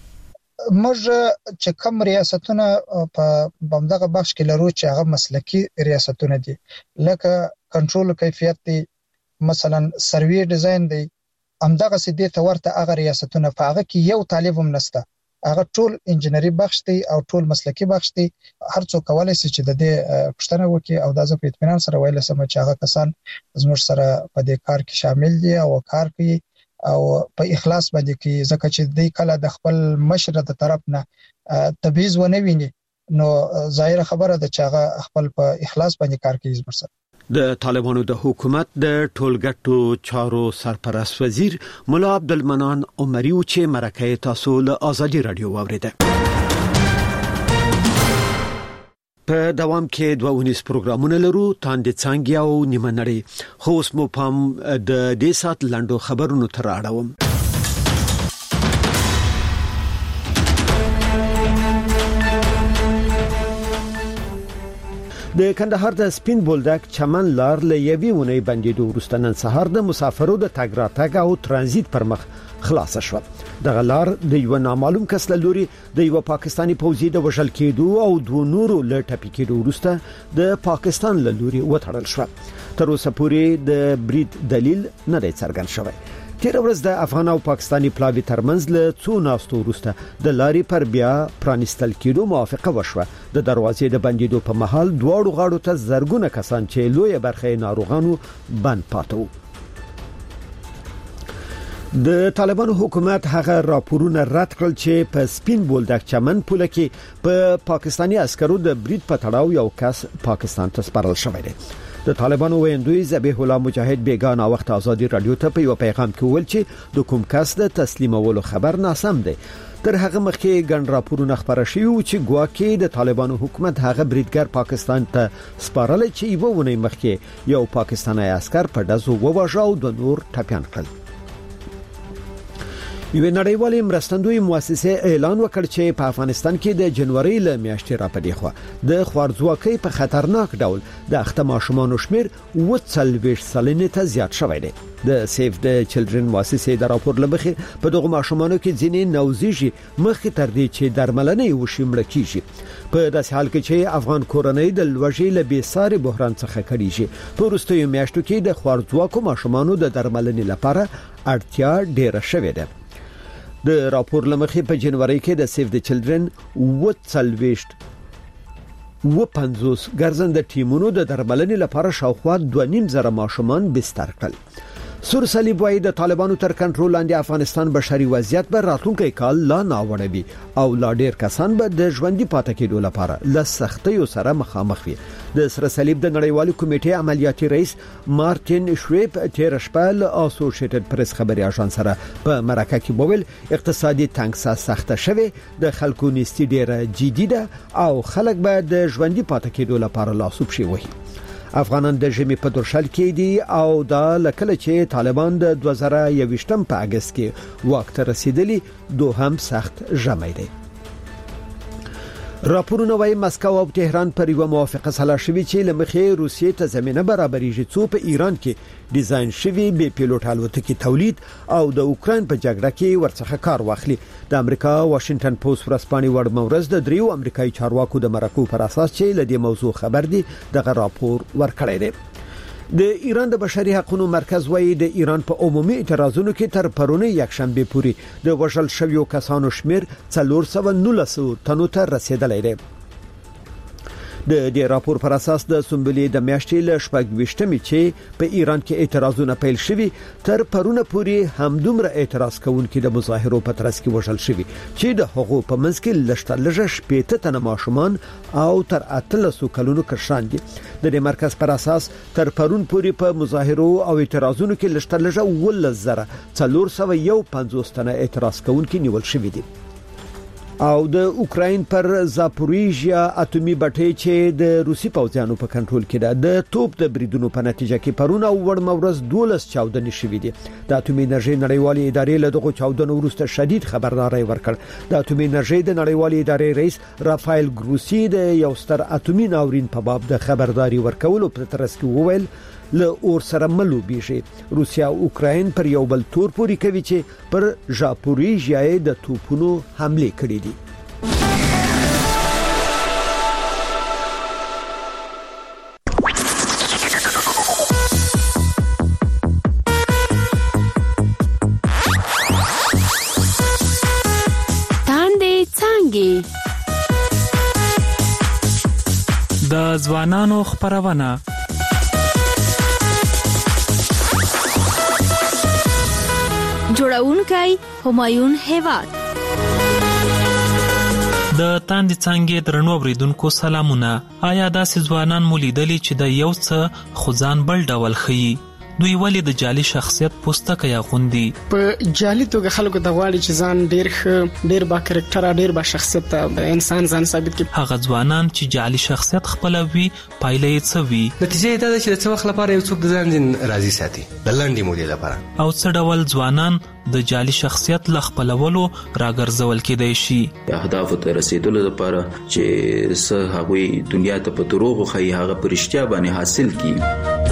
موږ چې کوم ریاستونه په بمدغه بخش کې لرو چې هغه مسلکي ریاستونه دي لکه کنټرول کیفیت دي، مثلا سروي ډیزاین دی، همدغه سدي ته ورته هغه ریاستونه په هغه کې یو طالب هم نشته، هغه ټول انجنیری بخش دی او ټول مسلکي بخش دی. هر څوک کولای شي چې د دې پښتنه وکړي او د ځکه اطمینان سره ویل سم چې هغه کسان زموږ سره په دې کار کې شامل دي او کار کوي او په اخلاص باندې کې ځکه چې د کله د خپل مشر د طرف نه تبعیض ونه ویني نو ظاهر خبره ده چې هغه خپل په اخلاص باندې کار کوي زموږ سره.
د طالبانو د حکومت د ټولګټو چارو سرپرست وزیر مولا عبدالمنان عمری چې مرکه تاسو له آزادی رادیو واوریده. په دوام کې 2 پروګرامونه لرو، تاندې څنګه او نیمه نړۍ. خو اوس مو پام د دې سات لاندو خبرونو تر اړوم. د کندهار د سپین بولدک چمن لار له یوې ونې بندیدو وروسته نن سهار د مسافرو د تګ راتګ او ترانزیت پر مخ خلاص شو. د غلار د یو نامعلوم کس له لوري د یو پاکستانی پوځي د وژل کېدو او 2 نورو له ټپي کېدو وروسته د پاکستان له لوري وټړل شو. تر اوسه پورې د برید دلیل نه دی څرګند شوی. تیر ورځ د افغان او پاکستانی پلاوی ترمنځ له څو ناستو وروسته د لاري پر بیا پرانستل کېدو موافقه وشوه. د دروازې د بندیدو په مهال دواړو غاړو ته زرګونه کسان چې لوی برخه ناروغانو بند پاتو. د طالبانو حکومت هغه راپورونه رد کړل چې په سپین بولدک چمن پوله کې په پاکستانی عسکرو د برید په تړاو یو کس پاکستان ته سپارل شوی دی. د طالبانو ویندوی ذبیح الله مجاهد بیگانه وخت آزادی رادیو ته په یو پیغام کې ویل چې د کوم کس د تسلیمولو خبر ناسم دی. تر هغه مخکې ګڼ راپورونه خبره شوي چې ګواکې د طالبانو حکومت هغه بریدګر پاکستان ته سپارل چې یو ونې مخکې یو پاکستانی عسكر په دزو وواژه او 2 نور ټپيان کړل. یو نړیوالې مرستندوی مؤسسه اعلان وکړ چې په افغانستان کې د جنوري ل میاشتې را پدې خو د خوارځواکۍ په خطرناک ډول د اخته ماشومان شمیر 40 سلنې ته زیات شوی دی. د سیف د چلډرن مؤسسه د راپور لمخې په دغه ماشومانو کې ځینې نوزيږي مخکې تر دې چې درملنې وشي مړ کیږي. په داسې حال کې چې افغان کورنۍ د لوږې له بیساري بحران څخه کړيږي. په وروستیو میاشتو کې د خوارځواکو ماشومانو د درملنې لپاره اړتیا ډیره شوې ده. د راپور لمخې په جنوري کې د سیف د چلډرن 50 ګرځنده ټیمونو د درملنې لپاره شاوخوا 2.5 ماشومان بستر کړل. سور صلیب وايي د طالبانو تر کنټرول لاندې افغانستان بشري وضعیت به راتلونکي کال لا ناوړوي او لا ډیر کسان به د ژوندۍ پاتې کېدو لپاره له سختیو سره مخامخ وي. د سر صلیب د نړیوالې کمیټې عملیاتي رئیس مارټین شویب تیر شپه له اسوسییټډ پریس خبري اژانس سره په مرکه کې وویل اقتصادي تنګسا سخته شوه، د خلکو نیستي ډیره جدي ده او خلک به د ژوندۍ پاتې کېدو لپاره لاسوب شي وي. افغانان د ژمي په درشل کې دي او دا لکه چې طالبان د 2021 په اگست کې واک ته رسیدلی دوهم سخت ژمی دی. راپورونه وايي مسکو او تهران پر یو موافقه سره شوي چې لمخې روسیې ته زمينه برابرېږي څو په ایران کې ډیزاین شوی بي پیلوټ الوتکې تولید او د اوکرين په جګړه کې ورڅخه کار واخلي. د امریکا واشنگټن پوسټ ورځپاڼې وړمورز د 3 امریکایي چارواکو د مرکو پر اساس چې لدې موضوع خبر دي دغه راپور ورکړی دی. د ایران د بشري حقوقو مرکز وايي د ایران په عمومي اعتراضونو کې تر پرونی یکشنبه پورې د وژل شویو کسانو شمیر 419 تنو ته رسیدلی دی. د دې راپور پر اساس د سنبلې د میاشتې له 28مې چې په ایران کې اعتراضونه پیل شوي تر پرونه پورې همدومره اعتراض کوونکي د مظاهرو په ترڅ کې وژل شوي چې د حقوق په منځ کې لږه شپېته تنه ماشومان او تر 13 کلونو کشران دي. د دې مرکز پر اساس تر پرون پورې په مظاهرو او اعتراضونو کې لږه 450 تنه اعتراض کوونکي نیول شوي دي. او د اوکراین پر زاپوریژیا اټومي بټۍ چې د روسي پوځیانو په کنټرول کې ده د توپ د بریدونو په نتیجه کې پرونه وړمورز 12 چاودنې شوې دي. د اټومي انرژي نړیوالې ادارې له دغه چاودنو وروسته شدید خبرداري ورکړ. د اټومي انرژي د نړیوالې ادارې رئیس رافایل ګروسی د یو ستر اټومي ناورین په باب د خبرداري ورکولو په ترڅ کې وویل له اور سره ملو بیږي. روسیا او اوکراین پر یو بل تور پوری کوي چې پر زاپوریژیا د توپونو حمله کړې دي.
تاندې څنګه
د ځوانانو خبرونه
جوړونکی همایون هیواد
د تاندې څنګه درنو اوریدونکو سلامونه. آیا داسې ځوانان مو لیدلي چې د یو څه خو ځان بل ډول ښیي؟ دوی ولې د جعلي شخصیت پوستکی اغوندي؟
په جعلي توګه خلکو ته غواړي چې ځان ډیر ښه، ډیر با کریکټر، ډیر با شخصیت انسان ځان ثابت کړي. هغه
ځوانان چې جعلي شخصیت خپلوي پایله یې څه وي؟
نتیجه دا ده چې څه وخت لپاره یو څوک د ځان راضي ساتي د لنډې مودې لپاره،
او څه ډول ځوانان د جعلي شخصیت له خپلولو راګرځول کېدای شي؟
اهدافو ته رسیدلو لپاره چې څه هغوی دنیا ته په دروغ ښیي هغه په رښتیا باندې حاصل کړي.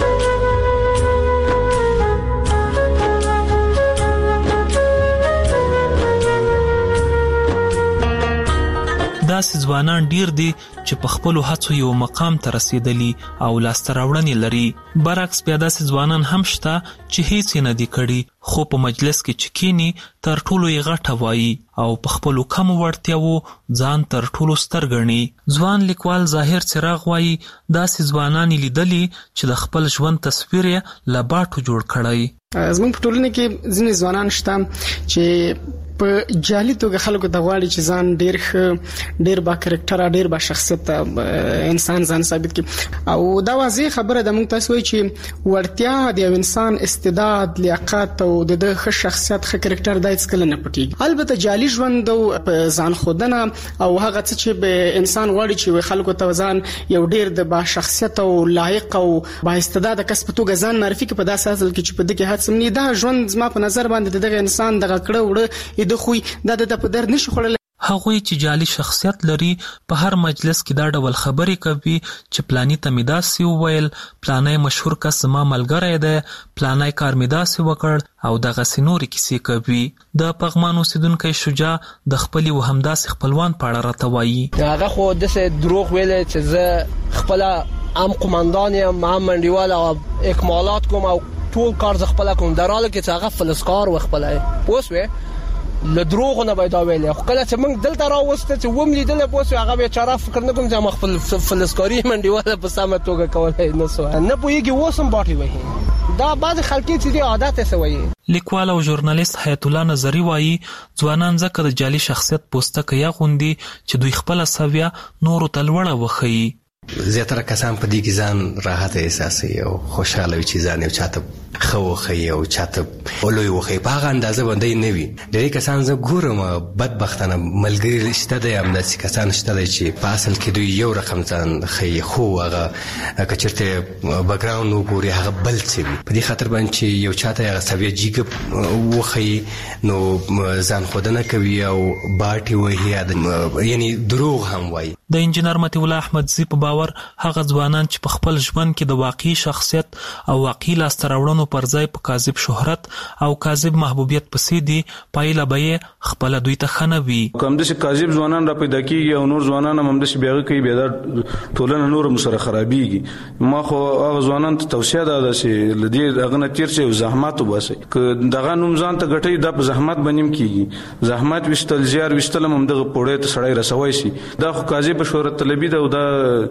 داسې ځوانان ډیر دي چې په خپلو هڅو یو مقام ته رسیدلی او لاسته راوړنې لري. برعکس بیا داسې ځوانان هم شته چې هیڅ یې نه دي کړي، خو په مجلس کې چې کینی تر ټولو یې غټه وایي او په خپلو کمو وړتیاوو ځان تر ټولو ستر ګڼي. ځوان لیکوال ظاهر څراغ وایي داسې ځوانان لیدلي چې د خپل ژوند تصویر یې له باټو جوړ کړی.
زموږ په ټولنه کې ځینې ځوانان شته چې په جعلي توګه خلکو ته غواړي چې ځان ډیر ښه، ډیر با کریکټر، ډیر با شخصیت انسان ځان ثابت کړي. او دا واضح خبره ده موږ تاسو وایي چې وړتیا د یو انسان استعداد، لیاقت او د ښه شخصیت، ښه کریکټر د هیڅ کله نه پټیږي. البته جعلي ژوند او ځان خودنه او هغه څه چې به انسان غواړي چې خلکو ته ځان یو ډیر د با شخصیت او لایق او با استعداد کس په توګه ځان معرفي کړي، په داسې حال کې چې په دغه هڅه نه دا ژوند زما په نظر باندې دغه انسان دغه کړه وړه د خوې د په در نشي خړل.
هغوی چې جعلي شخصیت لري په هر مجلس کې دا ډول خبرې کوي چې پلانی ته مې داسې وویل، پلانی مشهور کس زما ملګری دی، پلانی کار مې داسې وکړ او دغسې نورې کیسې کوي. د پغمان اوسیدونکی شجاع د خپلې و همداسې خپلوان په اړه راته وایي.
هغه خو داسې دروغ ویل چې زه خپله هم قماندان یم، هم منډیوال او اکمالات کوم او ټول کار زه خپله کوم، در حاله کې چې هغه فلسکار و خپله پوسوې له دروغو نه باید ویلې. خو کله چې موږ دلته راوسته چې وم لیدلې پوسوې هغه بیچاره فکر نه کوم چې ما خپل فلسکاري منډیواله په سمه توګه کولی نه سو نه پوهېږي اوس هم باټې وهي. دا بعضې خلکې چې دي عادت یې څه وایي.
لیکوال او ژورنالیست حیات الله نظري وایي ځوانان ځکه د جعلي شخصیت پوستکی اغوندي چې دوی خپله سویه نورو ته لوړه وښیي.
زیاتره کسان په دې کې ځان راحت احساسوي او خوشاله وي چې ځان یو چاته ښه وښیي او چاته لوی وښیي، په هغه اندازه باندې نه وي. ډېری کسان زه ګورم بدبختانه ملګري شته دی، همداسې کسان شته دی چې په اصل کې دوی یو رقم ځان ښیي، خو هغه که چېرته بیکګراونډ وګوري هغه بل څه وي. په دې خاطر باندې چې یو چاته هغه سویه جیګه وښیي نو ځان ښودنه کوي او باټې وهي، یعنی دروغ هم وایي.
د انجینر مطیع الله احمدزي په باور هغه ځوانان چې په خپل ژوند کې د واقعي شخصیت او واقعي لاسته راوړنو پر ځای په کاذب شهرت او کاذب محبوبیت پسې دي، پایله به یې خپله دوی ته ښه نه وي.
که همداسې کاذب ځوانان را پیدا کېږي او نور ځوانان هم همداسې بیا کوي، بیا دا ټولنه نور هم سره خرابېږي. ما خو هغه ځوانانو ته توصیه دا ده چې له دې هغه نه تېر شئ او زحمت وباسئ. که دغه نوم ځان ته ګټئ دا په زحمت به نیم کېږي. زحمت ویستل، زیار ویستل هم همدغه پوړۍ ته سړی رسوی شي. دا خو کاذب په شهرت طلبي ده او دا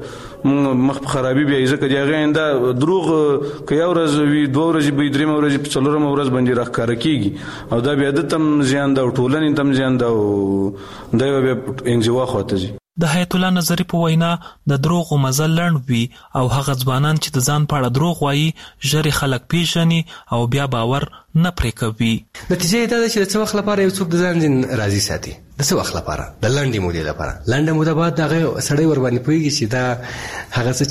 مخ په خرابي بیا ځکه دی هغه انده دروغ که یو ورځ وي، دوه ورځې به درېمه ورځ په څلورمه ورځ باندې راښکاره کېږي او دا بیا د تم زیان ده او ټولنې تم زیان ده او دا بیا انزوا خواته ځي.
د حیات الله نظري په وینا د دروغو مزل لنډ وي او هغه ځوانان چې د ځان په اړه دروغ وایي ژر خلک پیژني او بیا باور نه پرې کوي.
نتیجه دا ده چې د څه وخت لپاره یو څوک د ځان راضي ساتي، د څه وخت لپاره، د لنډې مودې لپاره. لنډه موده بعد هغه سړی ور باندې پوهېږي چې دا هغه څه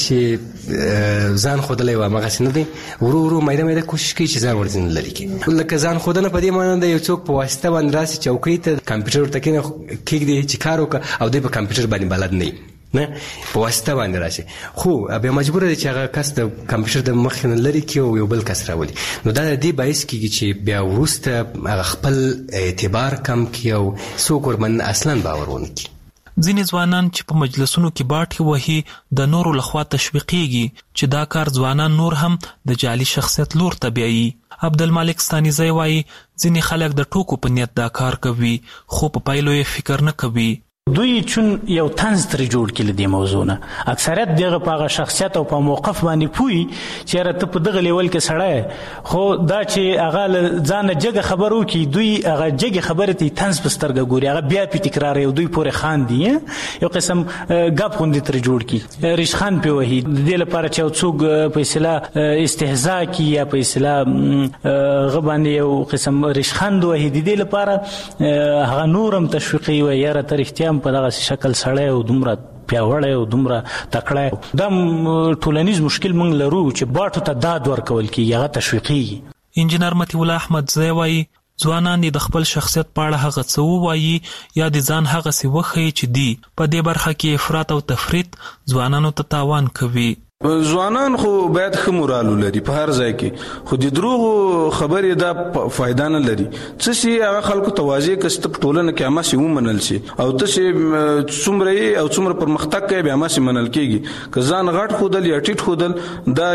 چې ځان ښودلی و همغسې نه دی، ورو ورو میده میده کوشش کوي چې ځان ورځینې لرې کړي. لکه ځان ښودنه په دې معنی ده یو څوک په واسطه باندې راسي چوکۍ ته کمپیوټر ورته کېږدي چې کار وکړه او دوی په کمپیوټر باندې بلد نه نه په واسطه باندې راشي، خو بیا مجبور دی چې هغه کس د کمپیوټر د مخې نه لرې کړي او یو بل کس راولي. نو دا د دې باعث کېږي چې بیا وروسته هغه خپل اعتبار کم کړي او څوک ورباندې اصلا باور ونه کړي.
ځینې ځوانان چې په مجلسونو کې باټې وهي د نورو لخوا تشویقېږي چې دا کار ځوانان نور هم د جعلي شخصیت لور ته بیایي. عبدالمالک ستانیزی وایي ځینې خلک د ټوکو په نیت دا کار کوي خو په پایلو یې فکر نه کوي.
دوی چون یو طنز تر جوړ کړي د موضوع نه اکثریت دغه په شخصیت او په موقف باندې پوي چې راته په دغه لیول کې سړی خو دا چې هغه ځان جګه خبرو کې دوی هغه جګه خبره ته طنز پسترګه ګوري هغه بیا په تکرار یو دوی پورې خان دي یو قسم غاب خوندې تر جوړ کړي ریشخان په وਹੀ د دې لپاره چې څوک په اصطلاح استهزاء کی یا په اصطلاح غبانې یو قسم ریشخان دوی د دې لپاره هغه نورم تشویقي و یا تر اختیام په دغه شکل سړی او دومره پیاوړی او دومره تکړه دا ټولنیز مشکل موږ لرو چې باټو ته داد ورکول کیږي هغه تشویقي
انجینر مطیع الله احمد زوی وایي ځوانان د خپل شخصیت په اړه هغه څه ووایي یا د ځان هغه څه وښیي چې دی په دې برخه کې افراط او تفریط ځوانانو ته تاوان کوي.
ځوانان خو باید ښه مورال ولري په هر ځای کې خو د دروغو خبرې دا فایده نه لري څه شي هغه خلکو توازی کسته په ټولنه کې هم سي ومنل شي او ته شي څومره او څومره پرمختګ کوي به هم سي منل کېږي که ځان غټ خودل یا ټیټ خودل دا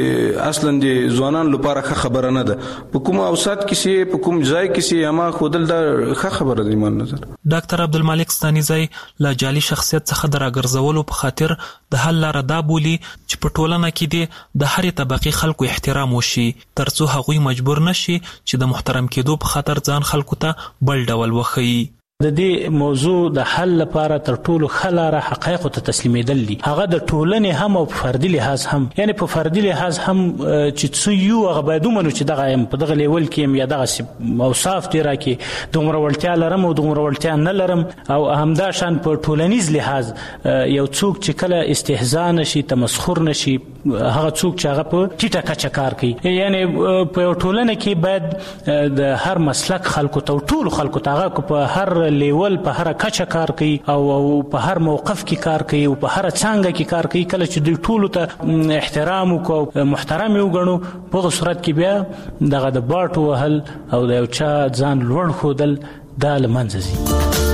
د اصلا د ځوانان لپاره ښه خبره نه ده په کوم اوسات کې سي په کوم ځای کې سي هم خودل دا ښه خبره ده ایمان نظر.
ډاکټر عبدالمالک ستانیزی لا جعلي شخصیت څخه دراګرځولو په خاطر د حل لاره دا بولي چې په ټولنه کې د هرې طبقې خلکو احترام وشي ترڅو هغوی مجبور نشي چې د محترم کېدو په خاطر ځان خلکو ته بل ډول وښيي.
د دې موضوع د حل لپاره تر ټولو ښه لاره حقایقو ته تسلیمېدل دي هغه د ټولنې هم او په فردي لحاظ هم یعنی په فردي لحاظ هم چې څو یو هغه باید ومنو چې دغه په دغه لیول کې یا دغه اوصاف دي راکې دومره وړتیا لرم او دومره وړتیا نه لرم او همدا شان په ټولنیز لحاظ یو څوک چې کله استهزاء نشي تمسخر نشي هغه څوک چې هغه په ټیټه کچه کار کوي یعنی په ټولنه کې باید د هر مسلک خلکو ته ټول خلکو ته هغه په هر لیول په هر کچه کار کوي او په هر موقف کې کار کوي او په هر څنګه کې کار کوي کله چې دوی ټول ته احترام او محترم وګڼو په صورت کې بیا دغه د باټو وهل او د یو چا ځان لوړ خودل دا لمنځه ځي.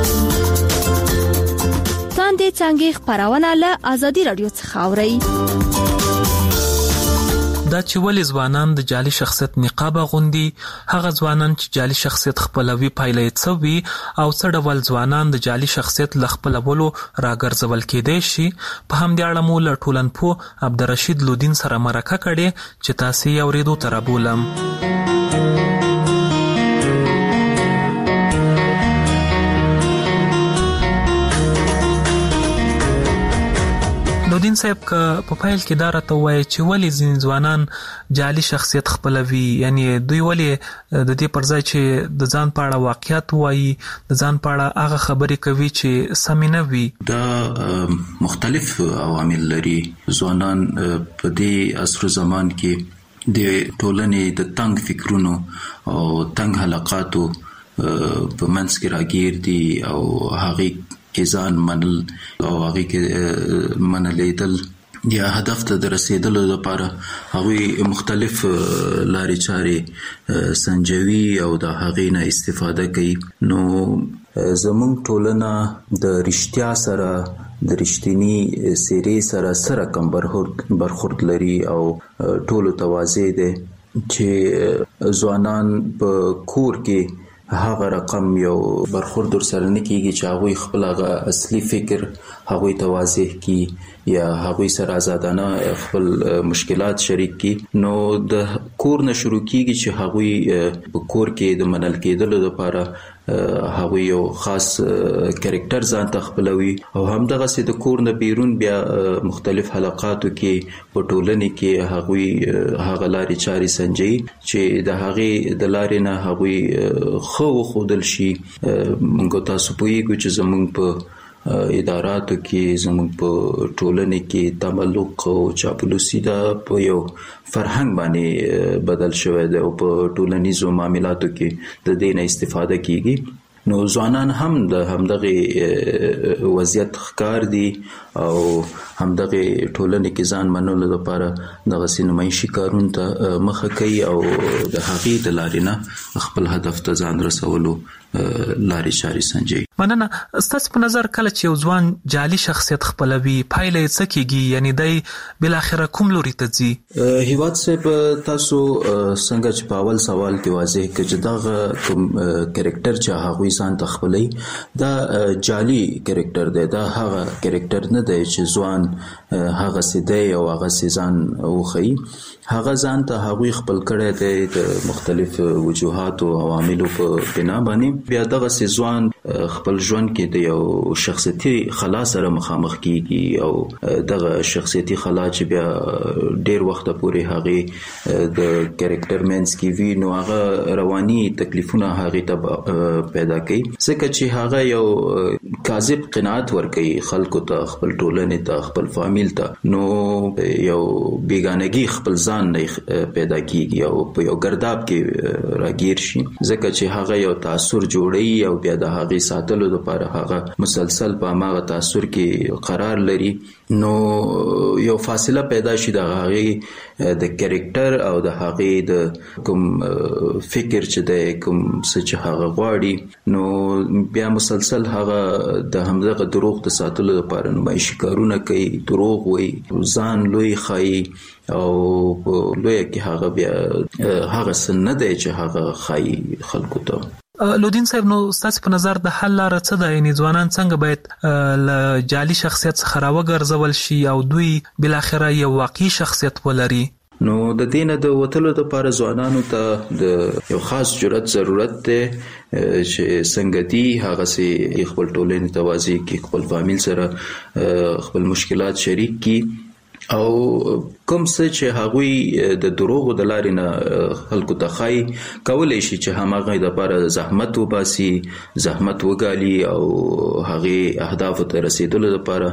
تاندې څنګه خبرونه له ازادي رادیو څخه اوري
دا چې ولې ځوانان د جعلي شخصیت نقاب غوندي هغه ځوانان چې جعلي شخصیت خپلوي پایلې څوي او څه ډول ځوانان د جعلي شخصیت لخپلولو راګرځول کېدای شي په همدې اړه مو له ټولنپوه عبدالرشید لودین سره مرکه کړې چې تاسو یې اورېدو ته رابولم. لودین صاحب که په پیل کې دا راته وایي چې ولې ځینې ځوانان جعلي شخصیت خپلوي یعنی دوی ولې د دې پر ځای چې د ځان په اړه واقعیت وایي د ځان په اړه هغه خبرې کوي چې سمې نه وي.
دا مختلف عوامل لري. ځوانان په دې عصر زمان کې د ټولنې د تنگ فکرونو او تنگ حلقاتو په منځ کې راګیر دي او هغه کې ځان منل او هغه کې منلیدل یا هدف ته رسیدلو لپاره هغه مختلف لارې چارې سنجوي او د هغه نه استفاده کوي. نو زموږ ټولنه د رښتیا سره د رښتینی سیرې سره کم برخورد لري او ټولو توازی ده چې ځوانان په کور کې هغه رقم یو برخورد سره نه کیږي چې هغه خپل هغه اصلي فکر هغه توازیح کی یا هغه سره آزادانه خپل مشکلات شریک کی. نو د کور نه شروع کیږي چې هغه په کور کې د منل کېدلو لپاره هغه یو خاص کریکټر ځان ته خپلوي او همدغه سي د کور نه بیرون بیا مختلف حلقاتو کې په ټولنه کې هغه لارې چاري سنجي چې د هغه د لارې نه هغه خو خودل شي. موږ تاسو پوهیږو چې زموږ په اداراتو کې زموږ په ټولنه کې تملق او چاپلوسي دا په یو فرهنګ باندې بدل شوی دی او په ټولنیزو معاملاتو کې د دې نه استفاده کیږي. نو ځوانان هم د همدغه وضعیت ښکار دي او همدغه ټولنې کې ځان منلو لپاره دغه سینمایشي کارونو ته مخه کوي او د هغې د لارې نه خپل هدف ته ځان رسولو لارې چارې سنجي.
مننه. ستاسو په نظر کله چې یو ځوان جعلي شخصیت خپلوي پایله یې څه کیږي؟ یعنی دای بل اخره کوم لوري ته ځي؟
هیواد صاحب تاسو څنګه چې په اول سوال کې واضح کړ چې دا کوم کریکټر چې هغه ځان ته خپلوي دا جعلي کریکټر دی، دا هغه کریکټر نه دی چې ځوان هغه سیده او هغه سیزان وخی. هغه ځان ته هغه خپل کړی دی د مختلف وجوهات او عواملو په بنا باندې. بیا دغه سیزوان خپل ژوند کې د یو شخصیتي خلا سره مخامخ کیږي او دغه شخصیتي خلا چې بیا ډیر وخت پورې هغه د کریکټر مینس کې وی نو هغه رواني تکلیفونه هغه ته پیدا کوي، ځکه چې هغه یو کاذب قناعت ورکوي خلکو ته، خپل ټولنې ته، خپل فامیل ته. نو یو بیگانگی خپل ځان نه پیدا کیږي او په یو ګرداب کې راګیر شي، ځکه چې هغه یو تاثر جوړي او بیا د هغه ساتلو لپاره هغه مسلسل په هغه تاثر کې قرار لري. نو یو فاصله پیدا شي د هغه د کریکټر او د هغه د کوم فکر چې د کوم څه چې هغه غواړي، نو بیا مسلسل هغه د همدغه دروغ د ساتلو لپاره نمایشي کارونه کوي، دروغ وایي، ځان لوی خایي او لوی کې هغه بیا هغه سن نه دی چې هغه خایي خلکو ته.
لودین صاحب نو ستاسو په نظر د حل لاره څه ده؟ یعنی ځوانان څنګه باید له جعلي شخصیت څخه راوګرځول شي او دوی بل اخره یو واقعي شخصیت ولري؟
نو د دینه د وټلو لپاره ځوانانو ته د یو خاص جرأت ضرورت دی چې څنګه دی هغه سي خپل ټولنې توازی کې خپل فامیل سره خپل مشکلات شریک کی او کوم څه چې هغوی د دروغو د لارې نه خلکو ته خای کولای شي چې همغه د لپاره زحمت وباسي، زحمت وګالي او هغه اهداف ته رسیدلو لپاره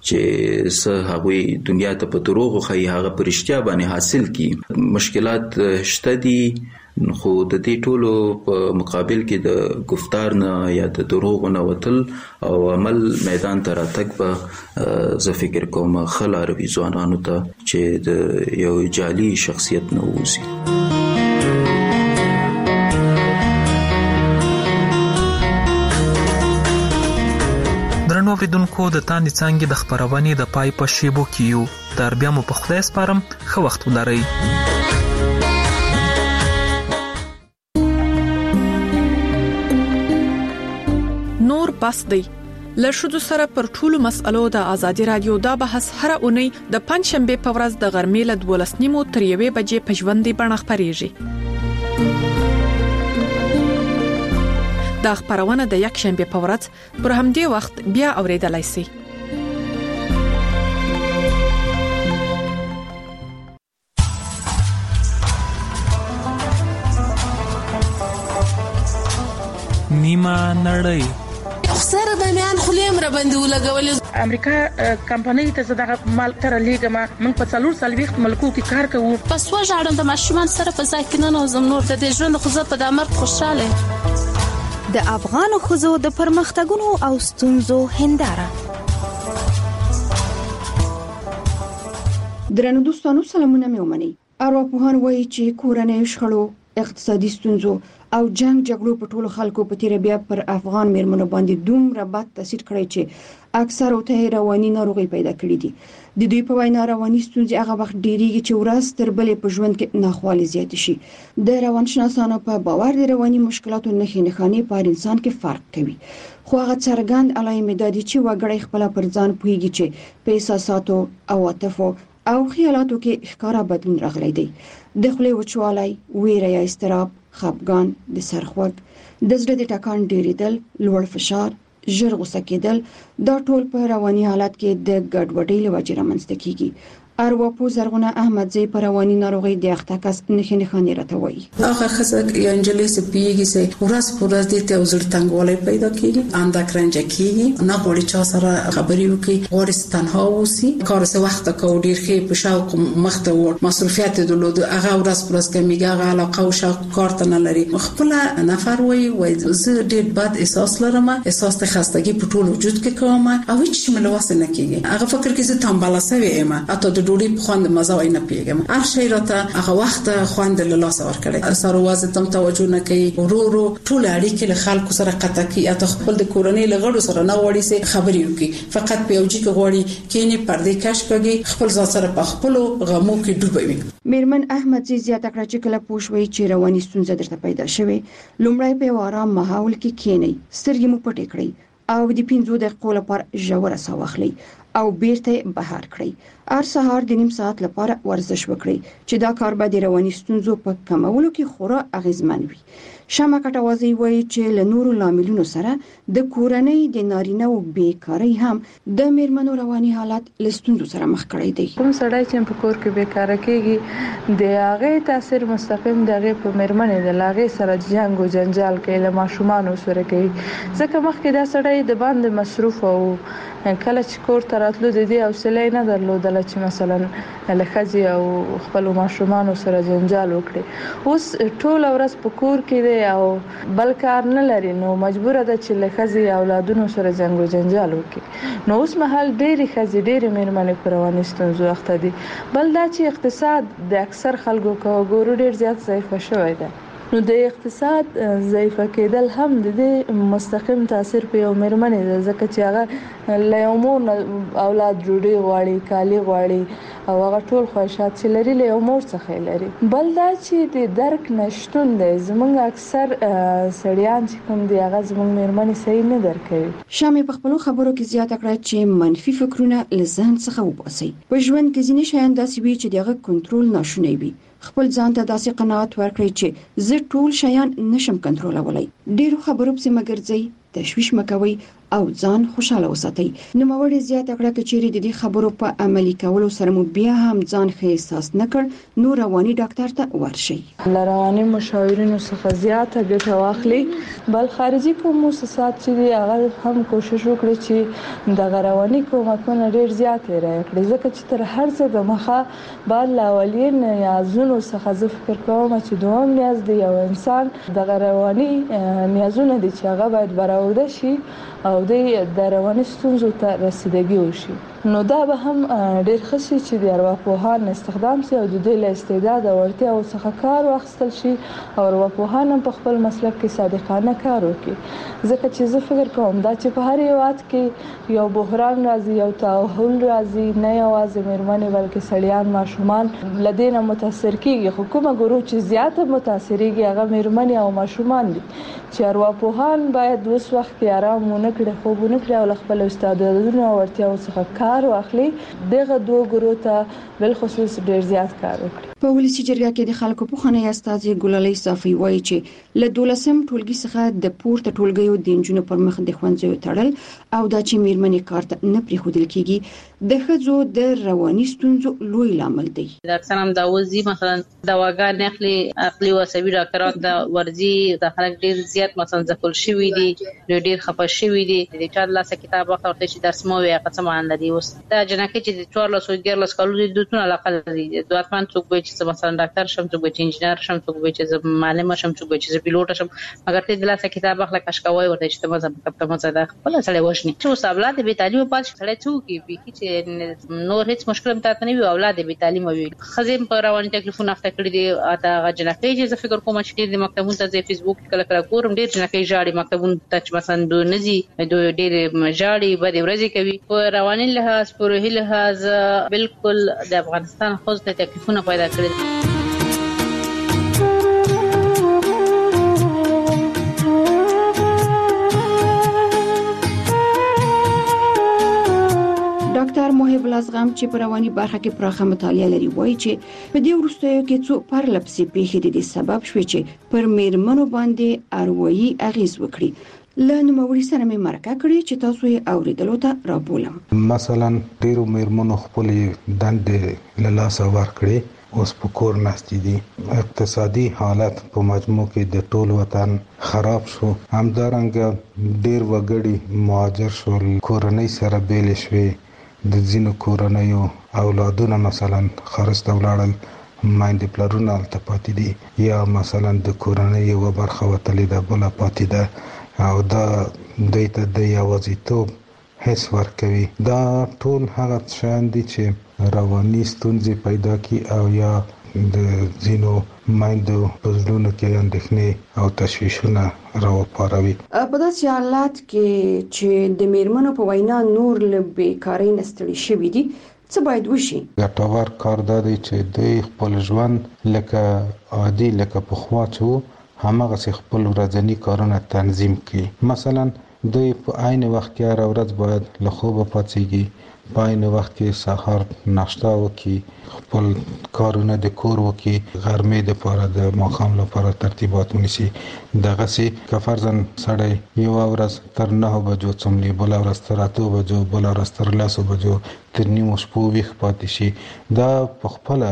چې څه هغوی دنیا ته په دروغو خای هغه پرشتیا باندې حاصل کی. مشکلات شته دي، خو د دې ټولو په مقابل کې د گفتار نه یا د دروغ نه وتل او عمل میدان ته راتګ به زه فکر کوم خلاره ځوانانو ته چې د یو جعلي شخصیت نه ووځي.
درنو اوریدونکو د تاندې څانګې د خپرونې د پای په شیبو کې یو. تر بیا مو په خدای سپارم، ښه وخت ولرئ.
نور بس دی له شذو سره پر ټولو مسألو د ازادي رادیو دا بحث هر اونۍ د پنځشنبه په ورځ د غرمې له 12:30 تر 1 بجې په ژوندۍ بڼه خپرېږي. دا خبرونه د یک شنبه په ورځ پر همدې وخت بیا اوریدلای شئ.
نیمه نړۍ
سره د میان خلیم را باندې ولګول.
امریکا کمپنۍ ته زداغه مال تر لیګما موږ په 4 وخت ملکو کې کار کوو.
پس وژاړم د ماشومان سره په ځای کې نه زم نور د دې ژوند خو زه په دامر خوشاله.
د افغان خزو د پرمختګونو او ستونزو هنداره.
درنو دوستانو سلامونه مې ومني. ارواپوهان وایي چې کورنۍ شخړو، اقتصادي ستونزو او جګړو په ټولو خلکو په تیر بیا پر افغان میرمنو باندې دومره بد تاثیر کړی چې اکثر ته رواني ناروغي پیدا کړې دي. د دوی په وینا رواني ستونزې هغه وخت ډیریږي چې ورځ تر بلې په ژوند کې ناخوالې زیات شي. د روانشناسانو په باور د رواني مشکلاتو نښې په انسان کې فرق کوي، خو هغه څرګند علایمې دي چې وګړي خپل پر ځان پوهیږي چې په احساساتو او عاطفو او خیالاتو کې ښکارا بدلون راغلی دی. د خولې وچوالی، ویره یا اضطراب، خپګان، د سر خوږ، د زړه د ټکان ډیریدل، لوړ فشار، ژر غوسه کېدل، دا ټول په رواني حالت کې د ګډوډۍ له وجې رامنځته کیږي. ارواپوه زرغونه احمدزی پر رواني ناروغي د اختکاس نښې راته وایي.
هغه خزه یا انجلې سپیږي چې ورځ په ورځ د ته وزړ تنګولې پیدا کیږي، اندک رنج کیږي، نه غوړي چا سره خبرې وکړي، غوړي تنها اوسي، کار څه وخت کو ډیر ښه په شاوق مخته ور مصرفيات درلود، هغه ورځ پر ورځ کمیږي، هغه علاقه او شاوق کار ته نه لري. خپل نفر وایي زه ډیر بد احساس لرم، احساس د خستګي په ټول وجود کې کوم او هیڅ ملوث نه کیږي. هغه فکر کې زه تنبله سوی یم، اته د ډوډۍ په خوند مزه وای نه پیګم هر شی راته هغه وخت خوند له لاس ور کړی سره واز تم توجه نه کوي ورو ټول اړیکې له خلکو سره قطع کی اته خپل د کورنۍ لغړو سره نه وړي سي خبرې وکي فقط په یوجي کې غوړي کینی پردې کش کوي خپل ځان سره په خپل غمو کې ډوبوي.
میرمن احمد زیاته کړه چې کله پوښوي چې رواني ستونزه درته پیدا شوه لومړی په آرام ماحول کې کینی سترګې مو پټې کړئ او د 15 دقیقو لپاره ژوره ساه واخلئ او بیرته بهر کړئ. هر سهار د نیم ساعت لپاره ورزش وکړئ چې دا کار به د رواني ستونزو په کمولو کې خورا اغیزمن وي. شمع کټوازی وایي چې له نورو لاملونو سره د کورنۍ د نارینه او بیکاری هم د میرمنو رواني حالت لستونزو سره مخ کړی دی.
کوم سړی چې په کور کې بیکاره کېږي د هغه تاثیر مستقیم دغه په میرمنې د لاغې سره جنگ او جنجال کوي له ماشومان سره کوي ځکه مخکې دا سړی د باندې مصروف او کله چې کور ته راتلو د دې حوصله نه درلودله چې مثلا له ښځې او خپل ماشومان سره جنجال وکړي. اوس ټول ورځ په کور کې او بل کار نه لري نو مجبور ده چې له ښځې اولادونو سره جنگ او جنجال وکړي. نو اوس مهال ډېری ښځې ډېری میرمنې په رواني ستونزو اخته دي. بل دا چې اقتصاد د اکثر خلکو ګورو ډېر زیات ضعیف شوی دی نو د اقتصاد ضعیف کېدل هم د مستقیم تاثیر په یو میرمنې ده ځکه چې هغه له یو مور اولاد ډوډۍ غواړي کالي غواړي او هغه ټول خواهشات چې لري له یو مور څخه لري. بل دا چې د درک نشټون دی زمونږ اکثر سړیان چې کوم دی هغه زمونږ میرمنې صحیح نه درک کوي.
شامې په خپل خبرو کې زیاته کړه چې منفي فکرونه له ذهن څخه وباسي. په ژوند کې ځینې شیان داسې وي چې دغه کنټرول ناشونی وي. خپل ځان ته داسې قناعت ورکړئ چې زه ټول شیان نشم کنټرولولای. ډیرو خبرو پسې مګرځئ تشویش مکوئ او ځان خوشاله وساتئ. نوموړی زیاته کړه چې چیرې د دې خبرو په عملي کولو سره مو بیا هم ځان ښه احساس نکړ نو رواني ډاکټر ته ورشئ.
له رواني مشاورینو څخه زیاته ګټه واخلئ. بل خارجي کوم مؤسسات چې دی هغه هم کوشش وکړي چې د رواني کومکونه ډیر زیات راکړي ځکه چې تر هر څه د مخه بعد لاولین نیازونو څخه زه فکر کوم چې دوام نیاز دی یو انسان د رواني نیازونه دي چې هغه باید برآورده شي او د رواني ستونزو ته رسیدګي وشي. نو دا به هم ډیر ښه شي چې د ارواپوهان استخدام شي او د دوی له استعداد او اړتیاو څخه کار واخیستل شي او ارواپوهان هم په خپل مسلک کې صادقانه کار وکړي ځکه چې زه فکر کوم دا چې په هر هیواد کې یو بحران راځي یو تحول راځي نه یوازې میرمنې بلکې سړیان ماشومان له دې نه متاثر کیږي خو کومه ګروه چې زیاته متاثریږي هغه میرمنې او ماشومان دي چې ارواپوهان باید اوس وخت کې آرام ونه کړي خوب ونه کړي او له خپل استعدادونو او اړتیاو څخه کار واخلي دغه دوه ګروه ته بل خصوص ډیر زیات کار وکړي.
په ولسی جرګه کې د خلکو په خانه استاد ګلالي صافي وایي چې له 12م ټولګي څخه د پورته ټولګیو د انجونو پر مخ د خوندزیو تړل او د چې میرمنې کارت نه پریښودل کیږي د ښځو د رواني ستونزو لوی لامل دی.
د اکثر هم دا وځي مثلا دواګان نخلي عقلي او عصبي راکرات د ورزي د خلک ډیر زیات مثلا ځکل شوی دي ډیر خپه شوی دي د چا لاسه کتاب واخلي چې درس مو وي قسم ان لري اوس دا جنکه چې 14 کالو د دوتونه علاقه دي دواتمان څوک به چې مثلا ډاکټر شم څوک به انجینر شم څوک به چې معلم شم څوک به چې پیلوټ شم مګر ته د لاسه کتاب واخلي کاشکوي ورته چې تمه زما مزه ده خپل سره وښني چې اولاد به تعلیم پات سره څوک به چې نور هیڅ مشکل مته نه وي اولاد به تعلیم وي خزم په رواني تکلیفونه اخته کړی دي اته جنکه چې فکر کوم چې د مکتبونو ته فیسبوک کله کله ګورم ډیر جنکه جاړي مکتبونو ته مثلا دو نزي دو ډیر جاړي بده ورځي کوي په رواني لحاظ په روحي لحاظ بالکل د افغانستان خو ته تکلیفونه پیدا کړی.
ډاکټر محب الازغم چې په رواني برخه کې پراخه مطالعه لري وایي چې په دې وروستیو کې څو پرلپسې پیښې د سبب شوي چې پر میرمنو باندې اروایي اغیز وکړي. له نوموړي سره مې مرکه کړې چې تاسو یې اوریدلو ته رابولم.
مثلا ډیرو میرمنو خپل دندې له لاسه ورکړي اوس په کور ناستې دي اقتصادي حالت په مجموع کې د ټول وطن خراب شو همدارنګه ډیر وګړي مهاجر شول کورنۍ سره بیل شوي د ځینو کورنیو اولادونه مثلا خرڅ ته ولاړل مايندې پلرونه هلته پاتې دي یا مثلا د کورنۍ یوه برخه وتلې ده بله پاتې ده او دا دوی ته د یوازیتوب حس ورکوي. دا ټول هغه شیان دي چې رواني ستونزې پیدا کی او یا د زینو مایندو پزړونو کې اندېښنې او تشویشونه راوپاروي.
په داسې حالات کې چې د میرمنو په وینا نور له بیکارۍ نه ستړي شوي دي، څه باید وشي؟
ګټور کار دا دی چې دوی خپل ژوند لکه عادي لکه پخوا چې همغه خپل ورځني کارونه تنظیم کړي. مثلا دوی په عین وخت کې هر ورځ باید له خوبه پاڅیږي، په عین وخت کې سحر ناشته وکړي، خپل کارونه د کور وکړي، غرمې د لپاره د ماښام لپاره ترتیبات ونیسي. دغه سي که فرضاً سړی یو ورځ تر 9 بجو څملي، بل ورځ تر 8 بجو، بل ورځ تر 10 بجو، تر نیمو شپو ویښ پاتې شي، دا په خپل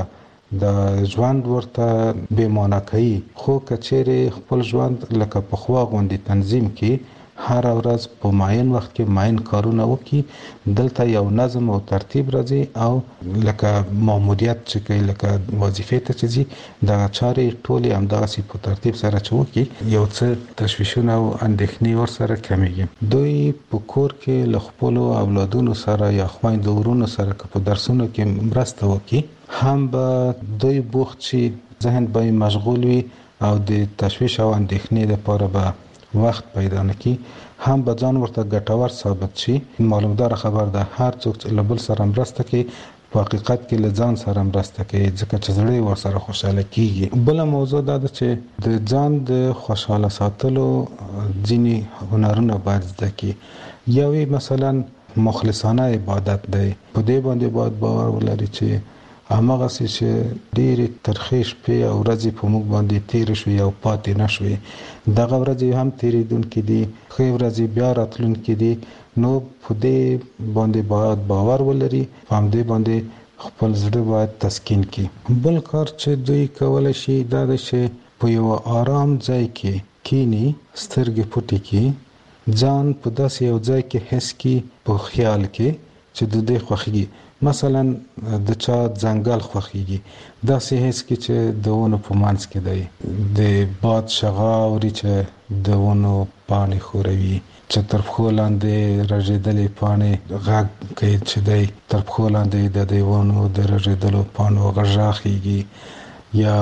د ژوند ورته به معنا کوي. خو کچېره خپل ژوند لکه په خوا غونډي تنظیم کړي، هر ورځ په معین وخت کې معین کارونه وکړي، دلته یو نظم او ترتیب راځي او لکه ماموریت چې کوي لکه وظیفې ته چې د چارې ټولې همداسې په ترتیب سره چوکي، یو څه تشویشونه او اندېښنې ورسره کمیږي. دوی په کور کې له خپل اولادونو سره یا خویندو ورونو سره په درسونو کې مرسته وکړي، هم به دوی بوخت شي، ذهن به مشغول وي او د تشویش او اندېښنې لپاره به وخت پیدا نکي، هم به ځان ورته ګټور ثابت شي. معلومدار خبر ده هر څوک چې له بل سره مرسته کوي په حقیقت کې له ځان سره مرسته کوي، ځکه چې زړه ورسره خوشاله کیږي. بل موضوع دا ده چې د ځان د خوشاله ساتلو ځینی هنرونه باید زده کی. یوې مثلا مخلصانه عبادت دی، په دې باندې باید باور ولري چې همغه چې ډېری ترخیش په ورځې په موږ باندې تیر شو او پاتې نشوي، دغه ورځې هم تیریدونکې دي، خو ورځې بیا راتلونکې دي. نو په دې باندې باید باور ولري، په دې باندې خپل زړه باید تسکین کړي. بل کار چې دوی کولای شي دا ده چې په یو آرام ځای کې کینی، سترګې پټې کړي، ځان په داسې یو ځای کې حس کړي په خیال کې چې د دې خوښي. مثلا د چا ځنګل خوخيږي، دا سه هیڅ کې چې د ونو په مانس کې دی، د باد شغاوري چې د ونو پانی خوروي، چې تر خو لاندې رژېدلې پانی غږ کوي چې دی تر خو لاندې د ونو د رژېدلو پانو غږاخيږي، یا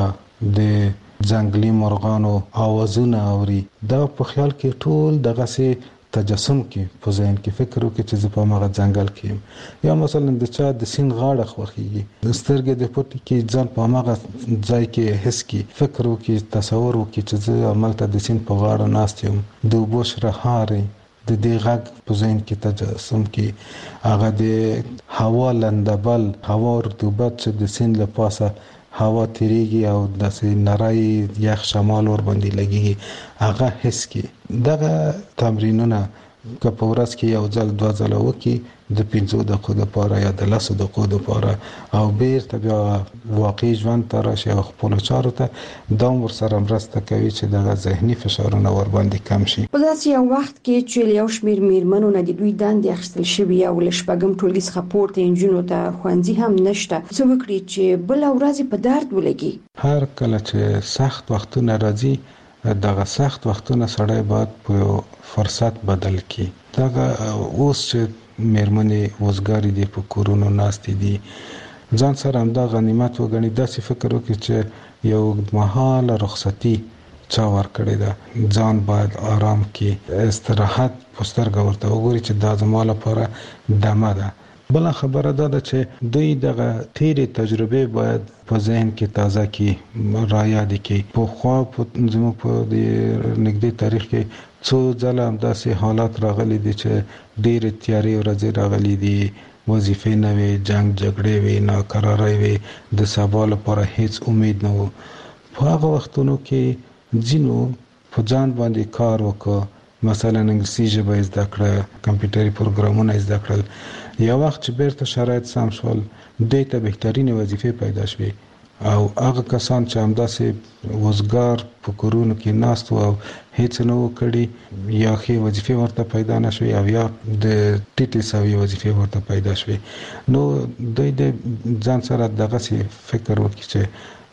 د ځنګلي مرغانو आवाजونه اوري. دا په خیال کې ټول دغه سه تجسم کې په ذهن کې فکر وکړي چې په ماغه ځنګل کې، یا مثلا د چا د سین غاړه خوخيږي، د سترګې د پټ کې ځان په ماغه ځای کې حس کې فکر وکړي، تصور وکړي چې زه عملته د سین په غاړه ناست یم، د وبوش رهاري د دې غږ په ذهن کې تجسم کې، هغه د هوا لندبل، هوا رطوبت چې د سین له پاسه هوا تیریږي او داسې نری یخ شمال ور باندې لګي، هغه حس کی. دغه تمرینونه که په ورځ کې یو ځل دوه ځله وکي د 15 دقیقو لپاره یا د 10 دقیقو لپاره، او بیرته بیا واقعي ژوند ته راشي او خپل چارو ته دوام ورسره مرسته کوي چې دغه ذهني فشارونه ور باندې کم شي.
په داسې یو وخت کې چې یو شمېر میرمنو نه د دوی دندې اخیستل شوي او له شپږم ټولګي څخه پورته انجونو ته ښوونځي هم نشته، څه وکړي چې بل ورځ په درد ولګي؟
هر کله چې سخت وختونه راځي، دغه سخت وختونه سړی باید په فرصت بدل کړي. دغه اوس چې میرمنې وزګاری دي په کورونو ناستې دي، ځان سره هم دا غنیمت وګڼي، داسې فکر وکړي چې یو مهاله رخصتي چا ورکړې ده، ځان باید آرام کړي، استراحت په سترګه ورته وګوري چې دا زما لپاره دمه ده. بل خبره ده چې دوی دغه تیرې تجربه باید په ذهن کې تازه کړي، را یاد کړي. په خوا په زموږ په نږدې تاریخ کې څو ځله همداسې حالات راغلي دي چې ډېرې تیارې ورځې راغلي دي، وظیفې نه وي، جنگ جګړې وي، ناکرارۍ وي، د سبا لپاره هیڅ امید نه و. په هغه وختونو کې ځینو په ځان باندې کار وکړ، مثلا انګلیسي ژبه زده کړه، کمپیوټري پروګرامونه زده کړل. یو وخت چې بیرته شرایط سم شول، دوی ته بهترینې وظیفې پیدا شوې، او هغه کسان چې همداسې وزګار په کورونو کې ناست او هیڅ نه وکړي، یا ښې وظیفې ورته پیدا نشوي او یا د ټیټې سوي وظیفې ورته پیدا شوي، نو دوی د ځان سره دغه فکر وکړي چې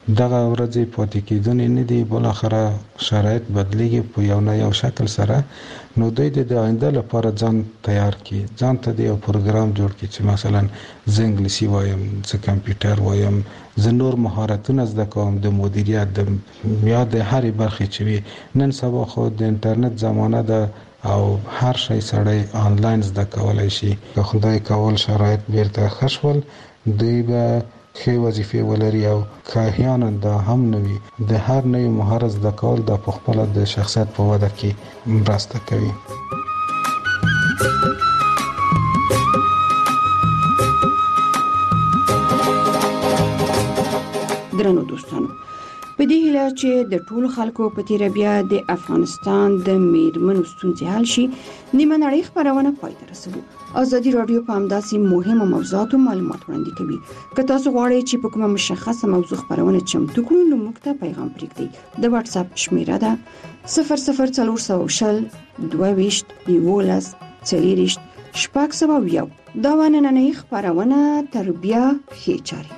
دغه ورځې پاتې کېدونې نه دي، بل اخره شرایط بدلیږي په یو نه یو شکل سره. نو دوی د آینده لپاره ځان تیار کړي، ځان ته د یو پروګرام جوړ کړي چې مثلا زه انګلیسي وایم، زه کمپیوټر وایم، زه نور مهارتونه زده کوم، د مدیریت د یا د هرې برخې چې وي. نن سبا خو د انټرنیټ زمانه ده او هر شی سړی آنلاین زده کولای شي. که خدای کول شرایط بیرته ښه شول، دوی به ښې وظیفې ولري او که احیانا دا هم نه وي، د هر نوي مهارت زده کول د پخپله د شخصیت په وده کې مرسته کوي.
درنو دوستانو، په دې هیله چې د ټولو خلکو په تیر بیا د افغانستان د میرمنو ستونزې حل شي، نیمه نړۍ خبرونه پای ته رسوي. ازادي رادیو په همداسې مهمو موضوعاتو معلومات وړاندې کوي. که تاسو غواړئ چې په کومه مشخصه موضوع خبرونه چمتو کړو، نو موږ ته پیغام پرېږدئ. د واتس اپ شمیره ده 00420 22 11 40 600. دا ونننۍ خبرونه تر بیا ښې چارې.